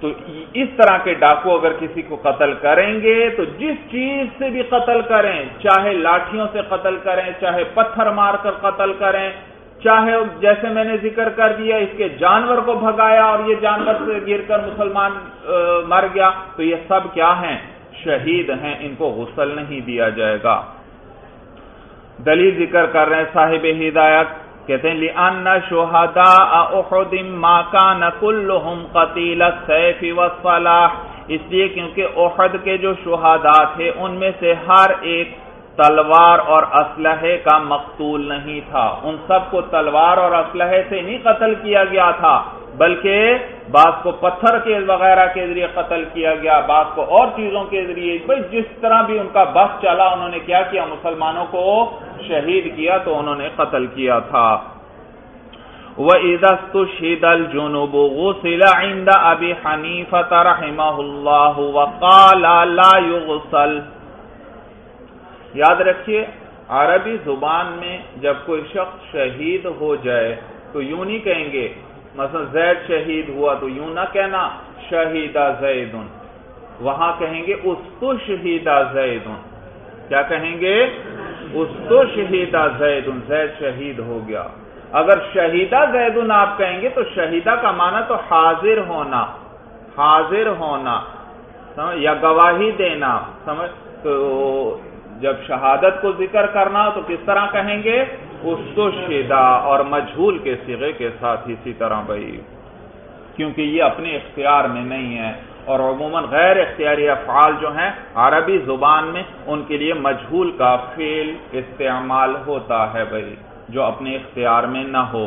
تو اس طرح کے ڈاکو اگر کسی کو قتل کریں گے تو جس چیز سے بھی قتل کریں، چاہے لاٹھیوں سے قتل کریں، چاہے پتھر مار کر قتل کریں، چاہے جیسے میں نے ذکر کر دیا اس کے جانور کو بھگایا اور یہ جانور سے گر کر مسلمان مر گیا، تو یہ سب کیا ہیں؟ شہید ہیں، ان کو غسل نہیں دیا جائے گا۔ دلیل ذکر کر رہے ہیں صاحب ہدایت، کہتے ہیں لِأَنَّ شُهَدَاءَ أُحُدٍ مَا كَانَ كُلُّهُمْ قَتِيلَ السَّيْفِ وَالصَّلَاحِ، اس لیے کیونکہ احد کے جو شہداء تھے ان میں سے ہر ایک تلوار اور اسلحے کا مقتول نہیں تھا، ان سب کو تلوار اور اسلحے سے نہیں قتل کیا گیا تھا، بلکہ بعض کو پتھر کے وغیرہ کے ذریعے قتل کیا گیا، بعض کو اور چیزوں کے ذریعے، بھئی جس طرح بھی ان کا بس چلا انہوں نے کیا کیا؟ مسلمانوں کو شہید کیا، تو انہوں نے قتل کیا تھا۔ وَإِذَا اسْتُشْهِدَ الْجُنُوبُ غُسِلَ عِنْدَ أَبِي حَنِيفَةَ رَحِمَهُ اللَّهُ وَقَالَ لَا يُغْسَلُ۔ یاد رکھیے عربی زبان میں جب کوئی شخص شہید ہو جائے تو یوں نہیں کہیں گے، مثلا زید شہید ہوا تو یوں نہ کہنا شہید زید، وہاں کہیں گے استشہد زید۔ کیا کہیں گے؟ استشہد زید، زید شہید ہو گیا۔ اگر شہیدہ زید آپ کہیں گے تو شہیدہ کا معنی تو حاضر ہونا، حاضر ہونا یا گواہی دینا، سمجھ؟ تو جب شہادت کو ذکر کرنا ہو تو کس طرح کہیں گے؟ استشہدہ، اور مجہول کے صیغے کے ساتھ اسی طرح بھائی، کیونکہ یہ اپنے اختیار میں نہیں ہے، اور عموماً غیر اختیاری افعال جو ہیں عربی زبان میں ان کے لیے مجہول کا فعل استعمال ہوتا ہے بھائی، جو اپنے اختیار میں نہ ہو۔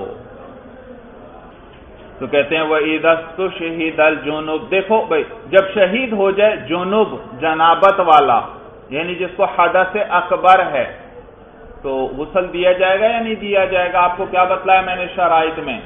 تو کہتے ہیں وَإِذَا اسْتُشْهِدَ الْجُنُوبُ، دیکھو بھائی جب شہید ہو جائے جنوب، جنابت والا، یعنی جس کو حدث اکبر ہے، تو غسل دیا جائے گا یا نہیں دیا جائے گا؟ آپ کو کیا بتلایا میں نے شرائط میں؟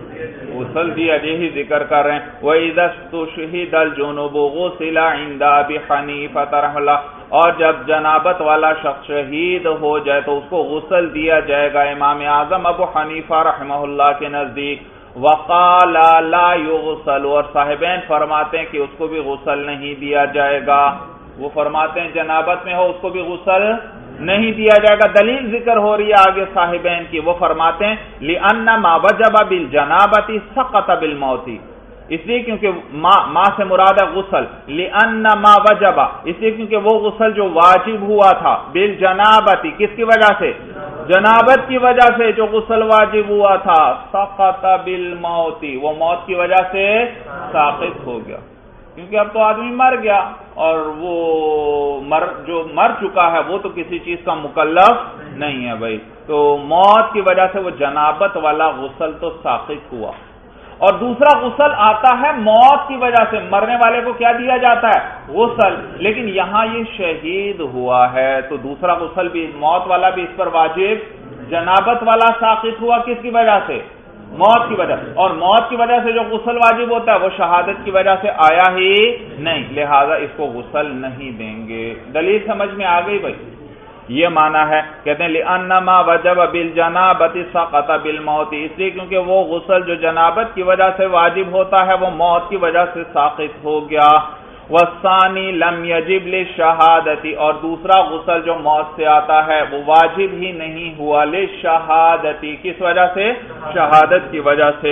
غسل دیا، یہی ذکر کر رہے ہیں وَإِذَا اسْتُشْهِدَ الْجُنُوبُ غُسِلَ عِنْدَ أَبِي حَنِيفَةَ رحمہ اللہ، اور جب جنابت والا شخص شہید ہو جائے تو اس کو غسل دیا جائے گا امام اعظم ابو حنیفہ رحمہ اللہ کے نزدیک۔ وَقَالَ لَا يُغْسَلُ، اور صاحبین فرماتے ہیں کہ اس کو بھی غسل نہیں دیا جائے گا، وہ فرماتے ہیں جنابت میں ہو اس کو بھی غسل نہیں دیا جائے گا۔ دلیل ذکر ہو رہی ہے آگے صاحبین کی، وہ فرماتے ہیں لِأَنَّ مَا وَجَبَ بِالْجَنَابَةِ سَقَطَ بِالْمَوْتِ، اس لیے کیونکہ ما ما سے مراد ہے غسل، لِأَنَّ مَا وَجَبَ، اس لیے کیونکہ وہ غسل جو واجب ہوا تھا بِالْجَنَابَةِ، کس کی وجہ سے؟ جنابت کی وجہ سے جو غسل واجب ہوا تھا، سَقَطَ بِالْمَوْتِ، وہ موت کی وجہ سے ساقط ہو گیا، کیونکہ اب تو آدمی مر گیا، اور وہ مر جو مر چکا ہے وہ تو کسی چیز کا مکلف نہیں ہے بھائی، تو موت کی وجہ سے وہ جنابت والا غسل تو ساقط ہوا۔ اور دوسرا غسل آتا ہے موت کی وجہ سے، مرنے والے کو کیا دیا جاتا ہے؟ غسل، لیکن یہاں یہ شہید ہوا ہے تو دوسرا غسل بھی، موت والا بھی اس پر واجب، جنابت والا ساقط ہوا کس کی وجہ سے؟ موت کی وجہ سے، اور موت کی وجہ سے جو غسل واجب ہوتا ہے وہ شہادت کی وجہ سے آیا ہی نہیں، لہذا اس کو غسل نہیں دیں گے۔ دلیل سمجھ میں آ گئی بھائی؟ یہ معنی ہے، کہتے ہیں لِأَنَّ مَا وَجَبَ بِالْجَنَابَةِ سَقَطَ بِالْمَوْتِ، اس لیے کیونکہ وہ غسل جو جنابت کی وجہ سے واجب ہوتا ہے وہ موت کی وجہ سے ساقط ہو گیا۔ وَالثَّانِي لَمْ يَجِبْ لِلشَّهَادَةِ، اور دوسرا غسل جو موت سے آتا ہے وہ واجب ہی نہیں ہوا لِلشَّهَادَةِ، کس وجہ سے؟ شہادت کی وجہ سے۔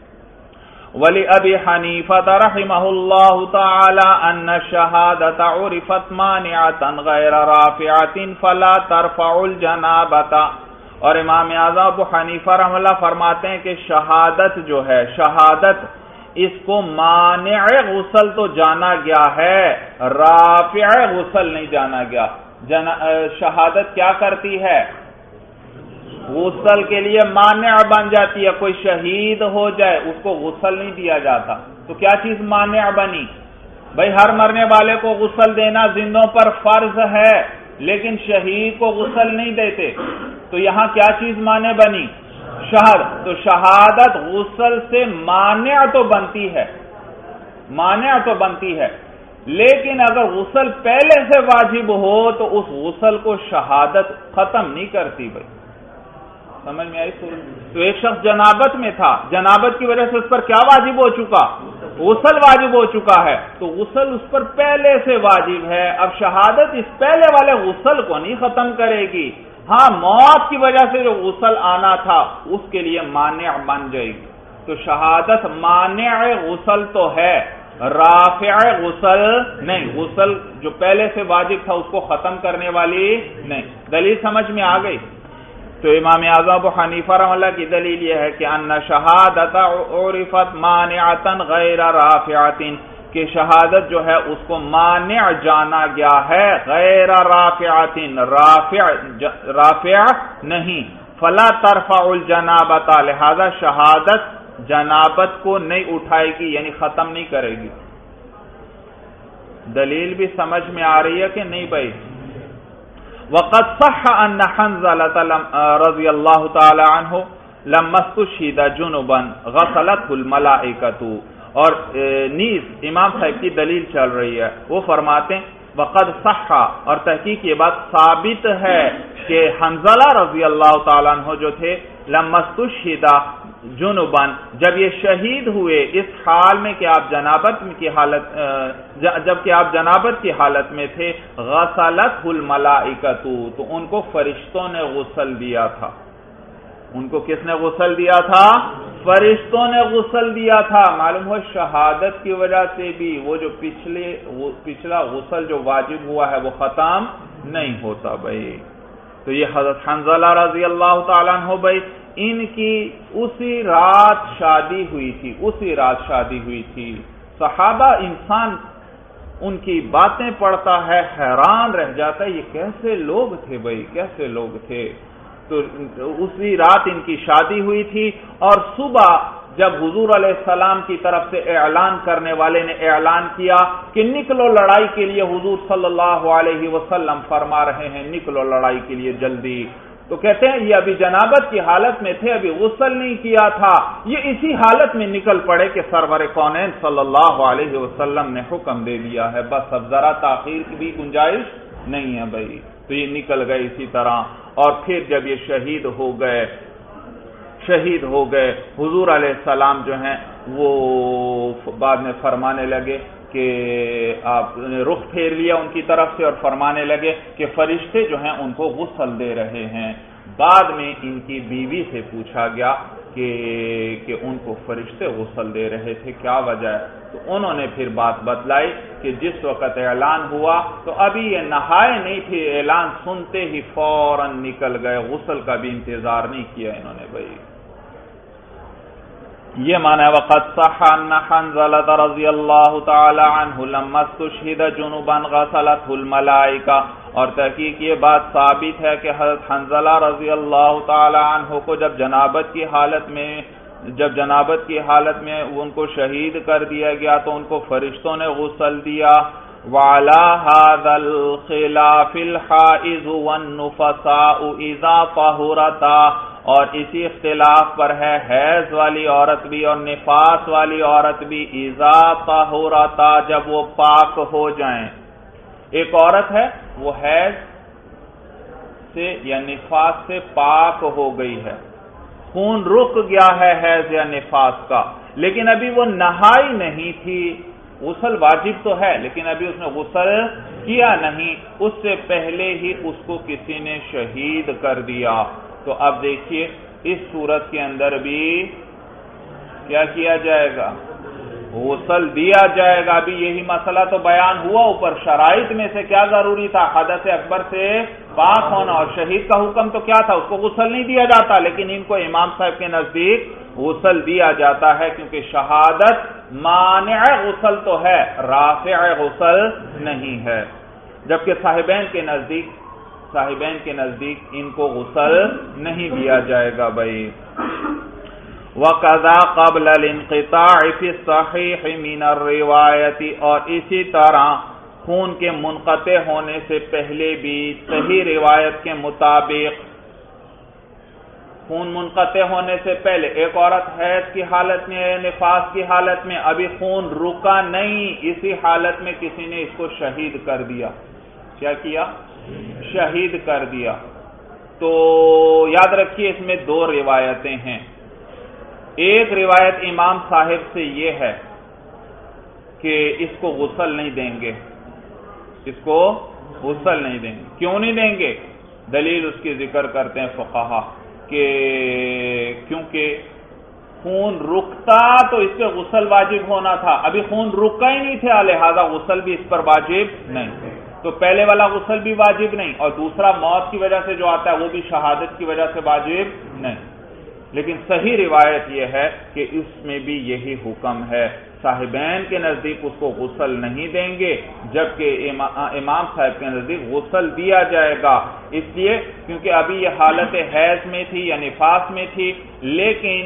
وَلِأَبِي حَنِيفَةَ رَحِمَهُ اللَّهُ تَعَالَى أَنَّ الشَّهَادَةَ عُرِفَتْ مَانِعَةً غَيْرَ رَافِعَةٍ فَلَا تَرْفَعُ الْجَنَابَةَ، اور امام اعظم ابو حنیفہ رحمہ اللہ فرماتے ہیں کہ شہادت جو ہے، شہادت اس کو مانع غسل تو جانا گیا ہے، رافع غسل نہیں جانا گیا۔ شہادت کیا کرتی ہے؟ غسل کے لیے مانع بن جاتی ہے، کوئی شہید ہو جائے اس کو غسل نہیں دیا جاتا، تو کیا چیز مانع بنی؟ بھئی ہر مرنے والے کو غسل دینا زندوں پر فرض ہے، لیکن شہید کو غسل نہیں دیتے، تو یہاں کیا چیز مانع بنی؟ شہادت۔ تو شہادت غسل سے مانع تو بنتی ہے، مانع تو بنتی ہے، لیکن اگر غسل پہلے سے واجب ہو تو اس غسل کو شہادت ختم نہیں کرتی بھائی، سمجھ میں آئی صورت؟ تو ایک شخص جنابت میں تھا، جنابت کی وجہ سے اس پر کیا واجب ہو چکا؟ غسل واجب ہو چکا ہے، تو غسل اس پر پہلے سے واجب ہے۔ اب شہادت اس پہلے والے غسل کو نہیں ختم کرے گی، ہاں موت کی وجہ سے جو غسل آنا تھا اس کے لیے مانع بن جائے گی۔ تو شہادت مانع غسل تو ہے، رافع غسل نہیں، غسل جو پہلے سے واجب تھا اس کو ختم کرنے والی نہیں۔ دلیل سمجھ میں آ گئی؟ تو امام اعظم ابو حنیفہ رحمہ اللہ کی دلیل یہ ہے کہ ان شہادت عرفت مانعۃ غیر رافعۃ، کہ شہادت جو ہے اس کو مانع جانا گیا ہے، غیر رافعۃ، رافع رافع نہیں، فلا ترفع الجنابۃ، لہذا شہادت جنابت کو نہیں اٹھائے گی، یعنی ختم نہیں کرے گی۔ دلیل بھی سمجھ میں آ رہی ہے کہ نہیں بھائی؟ وقد صح ان حنظلۃ رضی اللہ تعالی عنہ لما استشهد جنبا غسلته الملائکۃ، اور نیز امام صاحب کی دلیل چل رہی ہے، وہ فرماتے ہیں وقد صح، اور تحقیق یہ بات ثابت ہے کہ حنظلہ رضی اللہ تعالیٰ عنہ جو تھے لما استشهد جنبا، جب یہ شہید ہوئے اس حال میں کہ آپ جنابت کی حالت جب کہ آپ جنابت کی حالت میں تھے، غسلتہ الملائکۃ، تو ان کو فرشتوں نے غسل دیا تھا۔ ان کو کس نے غسل دیا تھا؟ فرشتوں نے غسل دیا تھا۔ معلوم ہو شہادت کی وجہ سے بھی وہ جو پچھلے پچھلا غسل جو واجب ہوا ہے وہ ختم نہیں ہوتا بھائی۔ تو یہ حضرت حنظلہ رضی اللہ تعالیٰ عنہ بھائی، ان کی اسی رات شادی ہوئی تھی، اسی رات شادی ہوئی تھی۔ صحابہ انسان ان کی باتیں پڑھتا ہے حیران رہ جاتا ہے، یہ کیسے لوگ تھے بھائی، کیسے لوگ تھے۔ تو اسی رات ان کی شادی ہوئی تھی، اور صبح جب حضور علیہ السلام کی طرف سے اعلان کرنے والے نے اعلان کیا کہ نکلو لڑائی کے لیے، حضور صلی اللہ علیہ وسلم فرما رہے ہیں نکلو لڑائی کے لیے جلدی، تو کہتے ہیں یہ ابھی جنابت کی حالت میں تھے، ابھی غسل نہیں کیا تھا، یہ اسی حالت میں نکل پڑے کہ سرور کونین صلی اللہ علیہ وسلم نے حکم دے دیا ہے، بس اب ذرا تاخیر کی بھی گنجائش نہیں ہے بھائی۔ تو یہ نکل گئے اسی طرح، اور پھر جب یہ شہید ہو گئے شہید ہو گئے حضور علیہ السلام جو ہیں وہ بعد میں فرمانے لگے کہ آپ نے رخ پھیر لیا ان کی طرف سے اور فرمانے لگے کہ فرشتے جو ہیں ان کو غسل دے رہے ہیں۔ بعد میں ان کی بیوی سے پوچھا گیا کہ کہ ان کو فرشتے غسل دے رہے تھے، کیا وجہ ہے؟ تو انہوں نے پھر بات بتلائی کہ جس وقت اعلان ہوا تو ابھی یہ نہائے نہیں تھے، اعلان سنتے ہی فوراً نکل گئے، غسل کا بھی انتظار نہیں کیا انہوں نے بھائی۔ یہ معنی ہے وقد صح ان حنظلہ رضی اللہ تعالی عنہ لما استشهد جنبا غسلته الملائکہ، اور تحقیق یہ بات ثابت ہے کہ حضرت حنظلہ رضی اللہ تعالی عنہ کو جب جنابت کی حالت میں جب جنابت کی حالت میں ان کو شہید کر دیا گیا تو ان کو فرشتوں نے غسل دیا۔ وعلى هذا الخلاف الحائض والنفساء اذا طهرتا، اور اسی اختلاف پر ہے حیض والی عورت بھی اور نفاس والی عورت بھی، اذا طهرتا، جب وہ پاک ہو جائیں۔ ایک عورت ہے وہ حیض سے یا نفاس سے پاک ہو گئی ہے، خون رک گیا ہے حیض یا نفاس کا، لیکن ابھی وہ نہائی نہیں تھی، غسل واجب تو ہے لیکن ابھی اس نے غسل کیا نہیں، اس سے پہلے ہی اس کو کسی نے شہید کر دیا۔ تو اب دیکھیے اس صورت کے اندر بھی کیا کیا جائے گا؟ غسل دیا جائے گا۔ ابھی یہی مسئلہ تو بیان ہوا، اوپر شرائط میں سے کیا ضروری تھا؟ حدث اکبر سے پاک ہونا، اور شہید کا حکم تو کیا تھا؟ اس کو غسل نہیں دیا جاتا، لیکن ان کو امام صاحب کے نزدیک غسل دیا جاتا ہے، کیونکہ شہادت مانع غسل تو ہے، رافع غسل نہیں ہے، جبکہ صاحبین کے نزدیک صاحبین کے نزدیک ان کو غسل نہیں دیا جائے گا بھائی۔ وَقَذَا قَبْلَ الْانْقِطَاعِ فِي الصَّحِيحِ مِنَ الرِّوَایَةِ، اور اسی طرح خون کے منقطع ہونے سے پہلے بھی صحیح روایت کے مطابق، خون منقطع ہونے سے پہلے ایک عورت حیض کی حالت میں، نفاس کی حالت میں، ابھی خون رکا نہیں، اسی حالت میں کسی نے اس کو شہید کر دیا۔ کیا کیا؟ شہید کر دیا۔ تو یاد رکھیے اس میں دو روایتیں ہیں. ایک روایت امام صاحب سے یہ ہے کہ اس کو غسل نہیں دیں گے، اس کو غسل نہیں دیں گے. کیوں نہیں دیں گے؟ دلیل اس کی ذکر کرتے ہیں فقہا کہ کیونکہ خون رکتا تو اس پہ غسل واجب ہونا تھا، ابھی خون رکا ہی نہیں تھا، لہذا غسل بھی اس پر واجب نہیں. تو پہلے والا غسل بھی واجب نہیں، اور دوسرا موت کی وجہ سے جو آتا ہے وہ بھی شہادت کی وجہ سے واجب نہیں. لیکن صحیح روایت یہ ہے کہ اس میں بھی یہی حکم ہے، صاحبین کے نزدیک اس کو غسل نہیں دیں گے، جبکہ امام صاحب کے نزدیک غسل دیا جائے گا. اس لیے کیونکہ ابھی یہ حالت حیض میں تھی یا نفاس میں تھی، لیکن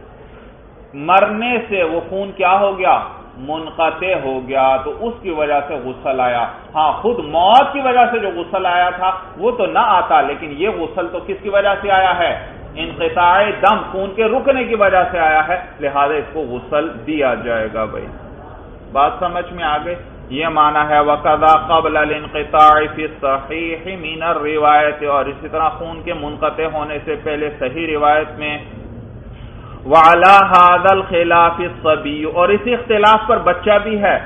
مرنے سے وہ خون کیا ہو گیا؟ منقطع ہو گیا، تو اس کی وجہ سے غسل آیا. ہاں خود موت کی وجہ سے جو غسل آیا تھا وہ تو نہ آتا، لیکن یہ غسل تو کس کی وجہ سے آیا ہے؟ انقطاع دم، خون کے رکنے کی وجہ سے آیا ہے، لہذا اس کو غسل دیا جائے گا. بھائی بات سمجھ میں آ گئی؟ یہ معنی ہے وَقَضَى قَبْلَ الْانْقِطَاعِ فِي الصَّحِيحِ مِنَ الرِّوَایَةِ، اور اسی طرح خون کے منقطع ہونے سے پہلے صحیح روایت میں وَعَلَى هَذَا الْخِلَافِ الصَّبِيُّ، اور اسی اختلاف پر بچہ بھی ہے.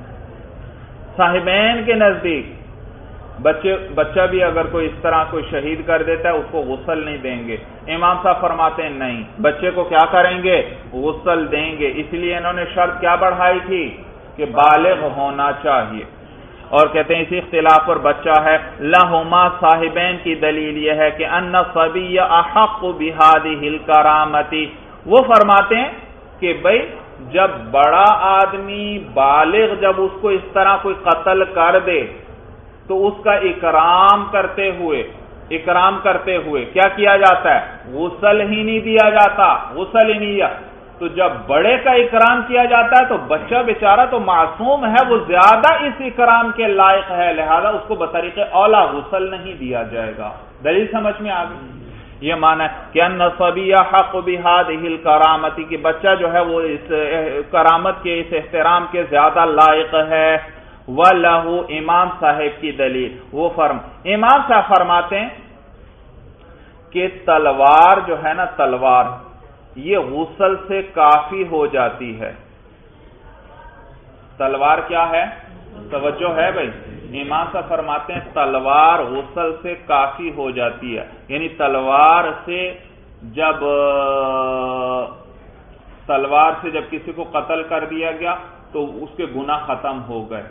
صاحبین کے نزدیک بچے بچہ بھی اگر کوئی اس طرح کوئی شہید کر دیتا ہے اس کو غسل نہیں دیں گے. امام صاحب فرماتے ہیں نہیں، بچے کو کیا کریں گے؟ غسل دیں گے. اس لیے انہوں نے شرط کیا بڑھائی تھی کہ بالغ ہونا چاہیے. اور کہتے ہیں اسی اختلاف پر بچہ ہے. لہما، صاحبین کی دلیل یہ ہے کہ ان الصبی احق بهذه الکرامۃ، وہ فرماتے ہیں کہ بھئی جب بڑا آدمی بالغ جب اس کو اس طرح کوئی قتل کر دے تو اس کا اکرام کرتے ہوئے اکرام کرتے ہوئے کیا کیا جاتا ہے؟ غسل ہی نہیں دیا جاتا، غسل ہی نہیں دیا. تو جب بڑے کا اکرام کیا جاتا ہے تو بچہ بیچارہ تو معصوم ہے، وہ زیادہ اس اکرام کے لائق ہے، لہذا اس کو بطریق اولا غسل نہیں دیا جائے گا. دلیل سمجھ میں آ گئی؟ یہ معنی ہے کہ ان الصبی حق بهذه الکرامۃ، کہ بچہ جو ہے وہ اس کرامت کے، اس احترام کے زیادہ لائق ہے. وَلَهُ، امام صاحب کی دلیل، وہ فرم امام صاحب فرماتے ہیں کہ تلوار جو ہے نا، تلوار یہ غسل سے کافی ہو جاتی ہے. تلوار کیا ہے؟ توجہ ہے بھائی؟ امام صاحب فرماتے ہیں تلوار غسل سے کافی ہو جاتی ہے. یعنی تلوار سے جب تلوار سے جب کسی کو قتل کر دیا گیا تو اس کے گناہ ختم ہو گئے.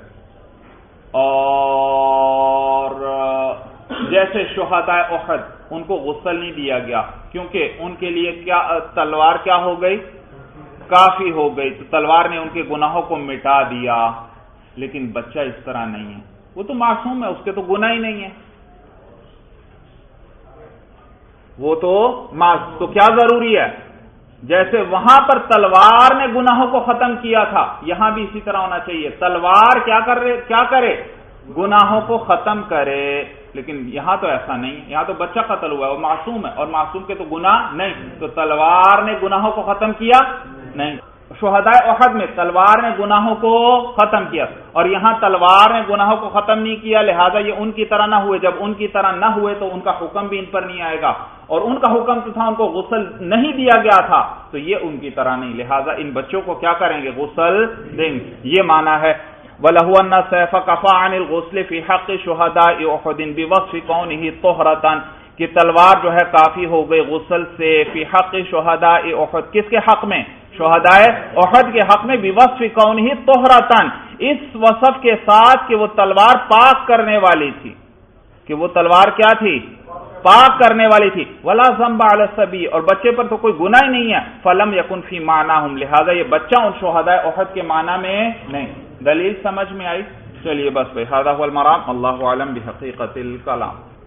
اور جیسے شہداء احد ان کو غسل نہیں دیا گیا کیونکہ ان کے لیے کیا تلوار کیا ہو گئی؟ کافی ہو گئی، تو تلوار نے ان کے گناہوں کو مٹا دیا. لیکن بچہ اس طرح نہیں ہے، وہ تو معصوم ہے، اس کے تو گناہ ہی نہیں ہے، وہ تو معصوم. تو کیا ضروری ہے؟ جیسے وہاں پر تلوار نے گناہوں کو ختم کیا تھا، یہاں بھی اسی طرح ہونا چاہیے. تلوار کیا کر رہے کیا کرے؟ گناہوں کو ختم کرے. لیکن یہاں تو ایسا نہیں، یہاں تو بچہ قتل ہوا ہے، وہ معصوم ہے، اور معصوم کے تو گناہ نہیں. تو تلوار نے گناہوں کو ختم کیا نہیں. شہداء احد میں تلوار نے گناہوں کو ختم کیا، اور یہاں تلوار نے گناہوں کو ختم نہیں کیا، لہذا یہ ان کی طرح نہ ہوئے. جب ان کی طرح نہ ہوئے تو ان کا حکم بھی ان پر نہیں آئے گا، اور ان کا حکم تو تھا ان کو غسل نہیں دیا گیا تھا، تو یہ ان کی طرح نہیں، لہذا ان بچوں کو کیا کریں گے؟ غسل دیں گے. یہ معنی ہے وَلَهُ أَنَّ السَّيْفَ كَفَى عَنِ الْغُسْلِ فِي حَقِّ شُهَدَاءِ أُحُدٍ بِوَصْفِ كَوْنِهِ طُهْرَةً، کہ تلوار جو ہے کافی ہو گئی غسل سے فی حق شہداء احد، کس کے حق میں؟ شہداء احد کے حق میں، بِوَصْفِ كَوْنِهِ طُهْرَةً، اس وصف کے ساتھ کہ وہ تلوار پاک کرنے والی تھی، کہ وہ تلوار کیا تھی؟ پاک کرنے والی تھی. وَلَا ذَنْبَ عَلَى الصَّبِيِّ، اور بچے پر تو کوئی گناہ ہی نہیں ہے. فَلَمْ يَكُنْ فِي مَعْنَاهُمْ، لہذا یہ بچہ ان شہداء احد کے معنی میں نہیں. دلیل سمجھ میں آئی؟ چلیے بس بھائی، هذا هو المرام، اللہ اعلم بحقیقت الکلام.